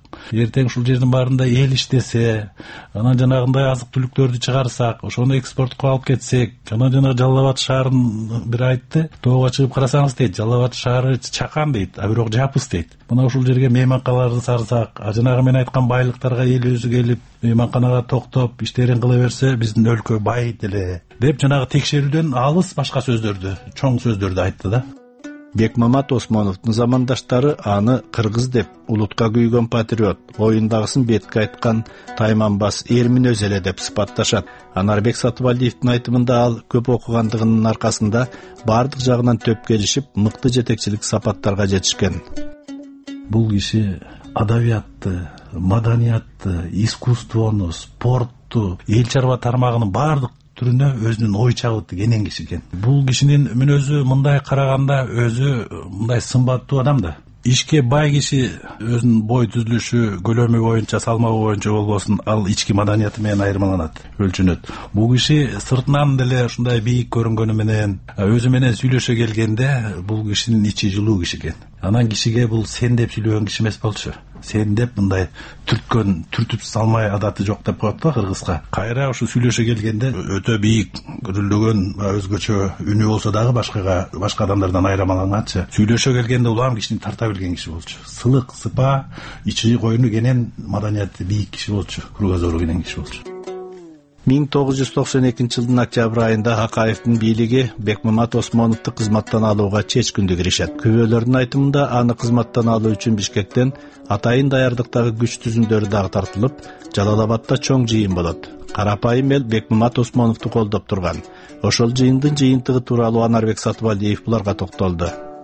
эртең ушул жердин баарында эл иштесе, анан жанагындай азык түлүктөрдү чыгарсак, ошону экспортко алып кетсек, анан жанагы Жалал Абад шаарын бир айтты, тоого чыгып карасаңыз дейт, Жалал Абад шаары чакан дейт, а бирок жапыс дейт. Мына ушул жерге мейманкаларды сарсак, а жанагы мен айткан байлыктарга эл өзү келип, мейманканага токтоп, иштерин кыла берсе, биздин өлкө байыйт эле деп жанагы текшерүүдөн алыс башка сөздөрдү, чоң сөздөрдү айтты да. Бекмамат Осмоновдун замандаштары аны кыргыз деп, улутка күйгөн патриот, оюндагысын бетке айткан тайманбас эрминөз эле деп сыпатташат. Анарбек Сатыбалдиевдин айтымында ал көп окугандыгынын аркасында бардык жагынан төп келишип, мыкты жетекчилик сапаттарга жетишкен. Бул киши адабиятты, маданиятты, искусствону, спортту, эл чарба тармагынын бардык түрүнө өзүнүн ой чабыты кенен киши экен. Бул кишинин мүнөзү мындай караганда өзү мындай сымбаттуу адам да. Ишке бай киши өзүнүн бой түзүлүшү, көлөмү боюнча, салмагы боюнча болбосун, ал ички маданияты менен айырмаланат, өлчөнөт. Бул киши сыртынан деле ушундай бийик көрүнгөнү менен, өзү менен сүйлөшө келгенде бул кишинин ичи жылуу киши экен. Анан кишиге бул сен деп сүйлөгөн киши эмес болчу. Сен деп мындай түрткөн, түртүп салмай адаты жок деп коет да кыргызга. Кайра ушу сүйлөшө келгенде өтө бийик, гүрүлдөгөн, өзгөчө үнү болсо дагы башкага, башка адамдардан айырмаланганчы. Сүйлөшө келгенде улам кишини тарта билген киши болчу. Сылык, сыпа, ичи койну кенен маданияты бийик киши болчу, кругозору кенен киши болчу. миң тогуз жүз токсон экинчи жылдын октябрь айында Акаевдин бийлиги Бекмамат Осмоновду кызматтан алууга чечкиндүү киришет. Күбөлөрдүн айтымында аны кызматтан алуу үчүн Бишкектен атайын даярдыктагы күч түзүмдөрү дагы тартылып, Жалал Абадта чоң жыйын болот. Карапайым эл Бекмамат Осмоновду колдоп турган. Ошол жыйындын жыйынтыгы тууралуу Анарбек Сатыбалдиев буларга токтолду.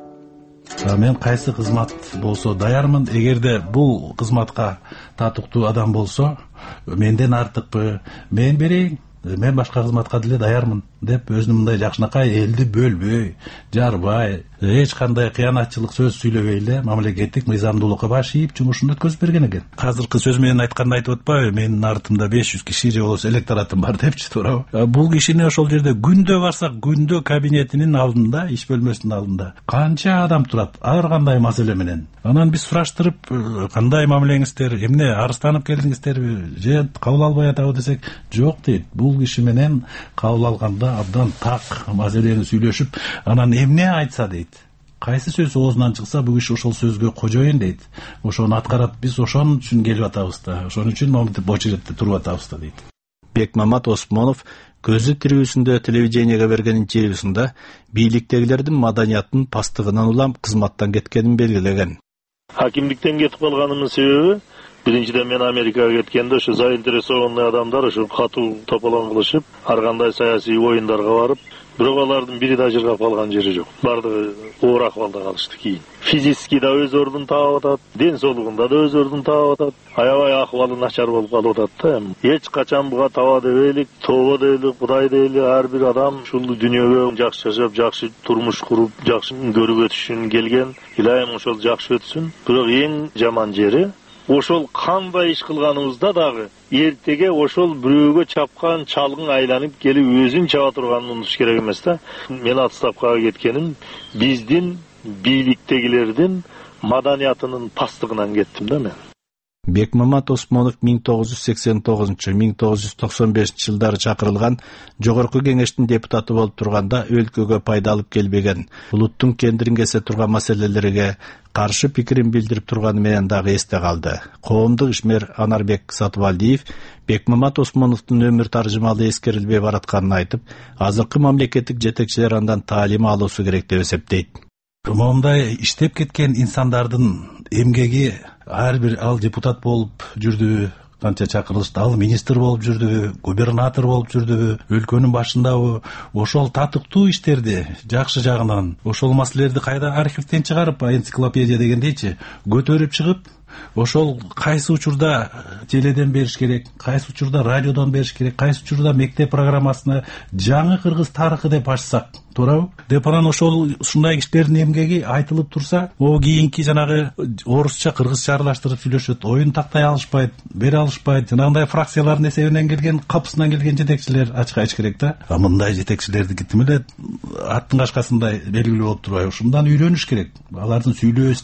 Мен кайсы кызмат болсо даярмын, эгерде бул кызматка татыктуу адам болсо, менден артыкпы, мен берейин, мен башка кызматка деле даярмын деп өзүнүн мындай жакшынакай элди бөлбөй, жарбай, эч кандай кыянатчылык сөз сүйлөбөй эле мамлекеттик мыйзамдуулукка баш ийип жумушун өткөзүп берген экен. Азыркы сөз менен айтканда айтып атпайбы, менин артымда беш жүз киши же болбосо электоратым бар депчи, туурабы? Бул кишини ошол жерде күндө барсак, күндө кабинетинин алдында, иш бөлмөсүнүн алдында канча адам турат, ар кандай маселе менен. Анан биз сураштырып, кандай мамилеңиздер, эмне арызданып келдиңиздерби, же кабыл албай атабы десек, жок дейт. Бул киши менен кабыл алганда абдан так маселени сүйлөшүп, анан эмне айтса дейт. Кайсы сөз оозунан чыкса, бул киши ошол сөзгө кожоюн дейт. Ошону аткарат, биз ошон үчүн келип атабыз да, ошон үчүн моментип очередте туруп атабыз да дейт. Бекмамат Осмонов көзү тирүүсүндө телевидениеге берген интервьюсунда бийликтегилердин маданиятын пастыгынан улам кызматтан кеткенин белгилеген. Хакимдиктен кетип калганымдын себеби, биринчиден мен Америкага кеткенде ошо заинтересованный адамдар ошо катуу тополон кылышып, ар кандай саясий оюндарга барып, бирок алардын бири да жыргап калган жери жок. Бардыгы оор акыбалда калышты кийин. Физически да өз ордун таап атат, ден соолугунда да өз ордун таап атат. Аябай акыбалы начар болуп калып атат да. Эч качан буга таба дебейлик, тобо дейли, Кудай дейли, ар бир адам ушул дүйнөгө жакшы жашап, жакшы турмуш куруп, жакшы көрүп өтүшүн келген. Илайым ошол жакшы өтсүн. Бирок эң жаман жери ошол кандай иш кылганыбызда дагы эртеге ошол бирөөгө чапкан чалгың айланып келип өзүн чаба турганын унутуш керек эмес да. Мен отставкага кеткеним биздин бийликтегилердин маданиятынын пастыгынан кеттим да мен. Бекмамат Осмонов миң тогуз жүз сексен тогузунчу — миң тогуз жүз токсон бешинчи жылдары чакырылган Жогорку Кеңештин депутаты болуп турганда өлкөгө пайда алып келбеген, улуттун кендирин кесе турган маселелерге каршы пикирин билдирип турганы менен дагы эсте калды. Коомдук ишмер Анарбек Сатыбалдиев Бекмамат Осмоновдун өмүр таржымалы эскерилбей баратканын айтып, азыркы мамлекеттик жетекчилер андан таалим алуусу керек деп эсептейт. Момундай иштеп кеткен инсандардын эмгеги, ар бир ал депутат болуп жүрдү, канча чакырылышты, ал министр болуп жүрдү, губернатор болуп жүрдү, өлкөнүн башындабы, ошол татыктуу иштерди жакшы жагынан, ошол маселелерди кайда архивден чыгарып, энциклопедия дегендейчи, көтөрүп чыгып, ошол кайсы учурда теледен бериш керек, кайсы учурда радиодон бериш керек, кайсы учурда мектеп программасына жаңы кыргыз тарыхы деп ачсак, туурабы? Деп анан ошол ушундай кишилердин эмгеги айтылып турса, о кийинки жанагы орусча кыргызча аралаштырып сүйлөшөт, оюн тактай алышпайт, бере алышпайт, жанагындай фракциялардын эсебинен келген, капысынан келген жетекчилер ачкайчы керек да. А мындай жетекчилердики тим эле аттын кашкасындай белгилүү болуп турбайбы? Ушундан үйрөнүш керек. Алардын сүйлөө стили,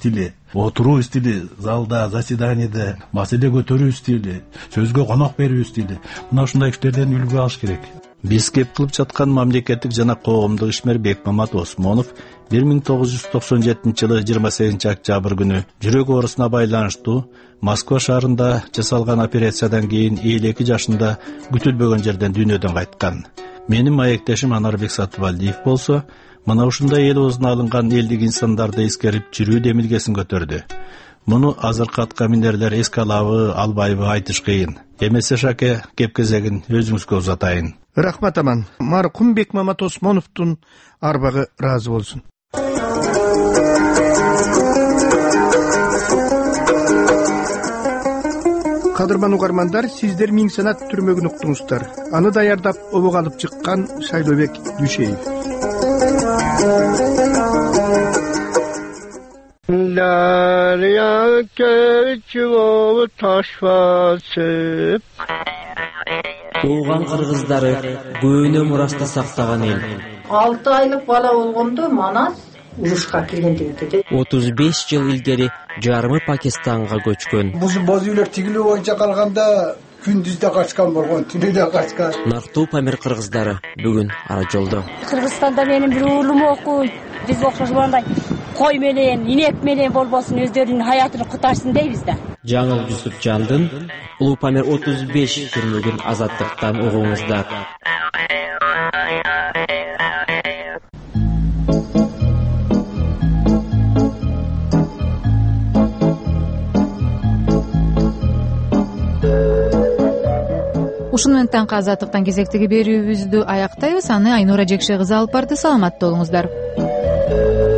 отуруу стили, залда, заседанияда маселе көтөрүү стили, сөзгө конок берүү стили, мына ушундай кишилерден үлгү алыш керек. Биз кеп кылып жаткан мамлекеттик жана коомдук ишмер Бекмамат Осмонов бир миң тогуз жүз токсон жетинчи жылы жыйырма сегизинчи октябрь күнү жүрөк оорусуна байланыштуу Москва шаарында жасалган операциядан кийин элүү эки жашында күтүлбөгөн жерден дүйнөдөн кайткан. Менин маектешим Анарбек Сатыбалдиев болсо, мына ушундай эл оозуна алынган элдик инсандарды эскерип жүрүү демилгесин көтөрдү. Муну азыркы аткаминерлер эске алабы, албайбы айтыш кыйын. Эмесе Шаке, кеп кезегин өзүңүзгө узатайын. Рахмат аман. Маркум Бекмамат Осмоновдун арбагы ыраазы болсун. Кадырман угармандар, сиздер Миң Санат түрмөгүн уктуңуздар. Аны даярдап обого алып чыккан Шайлообек Дүйшеев. Darya keçiyor taş basıp Туган кыргыздары көөнө мурашты сактаган эл. алты айлык бала болгондо Манас урушка киргендиги деди. отуз беш жыл илгери жарымы Пакистанга көчкөн. Бул боз үйлөр тигилүү боюнча калганда күндүздө качкан болгон, түнүдө качкан. Нактуу Памир кыргыздары бүгүн ара жолдо. Кыргызстанда менин бир уулум окуйт. Биз окшош болгондой кой менен, инек менен болбосун, өздөрүнүн хаятын кутарсын дейбиз да. Жаңыл Жусупжандын Улуу Памир отуз беш түрмөгүн азаттыктан угуңуздар. Ушуну менен таңкы азаттыктан кезектеги берүүбүздү аяктайбыз. Аны Айнура Жекше кызы алып барды. Саламатта болуңуздар.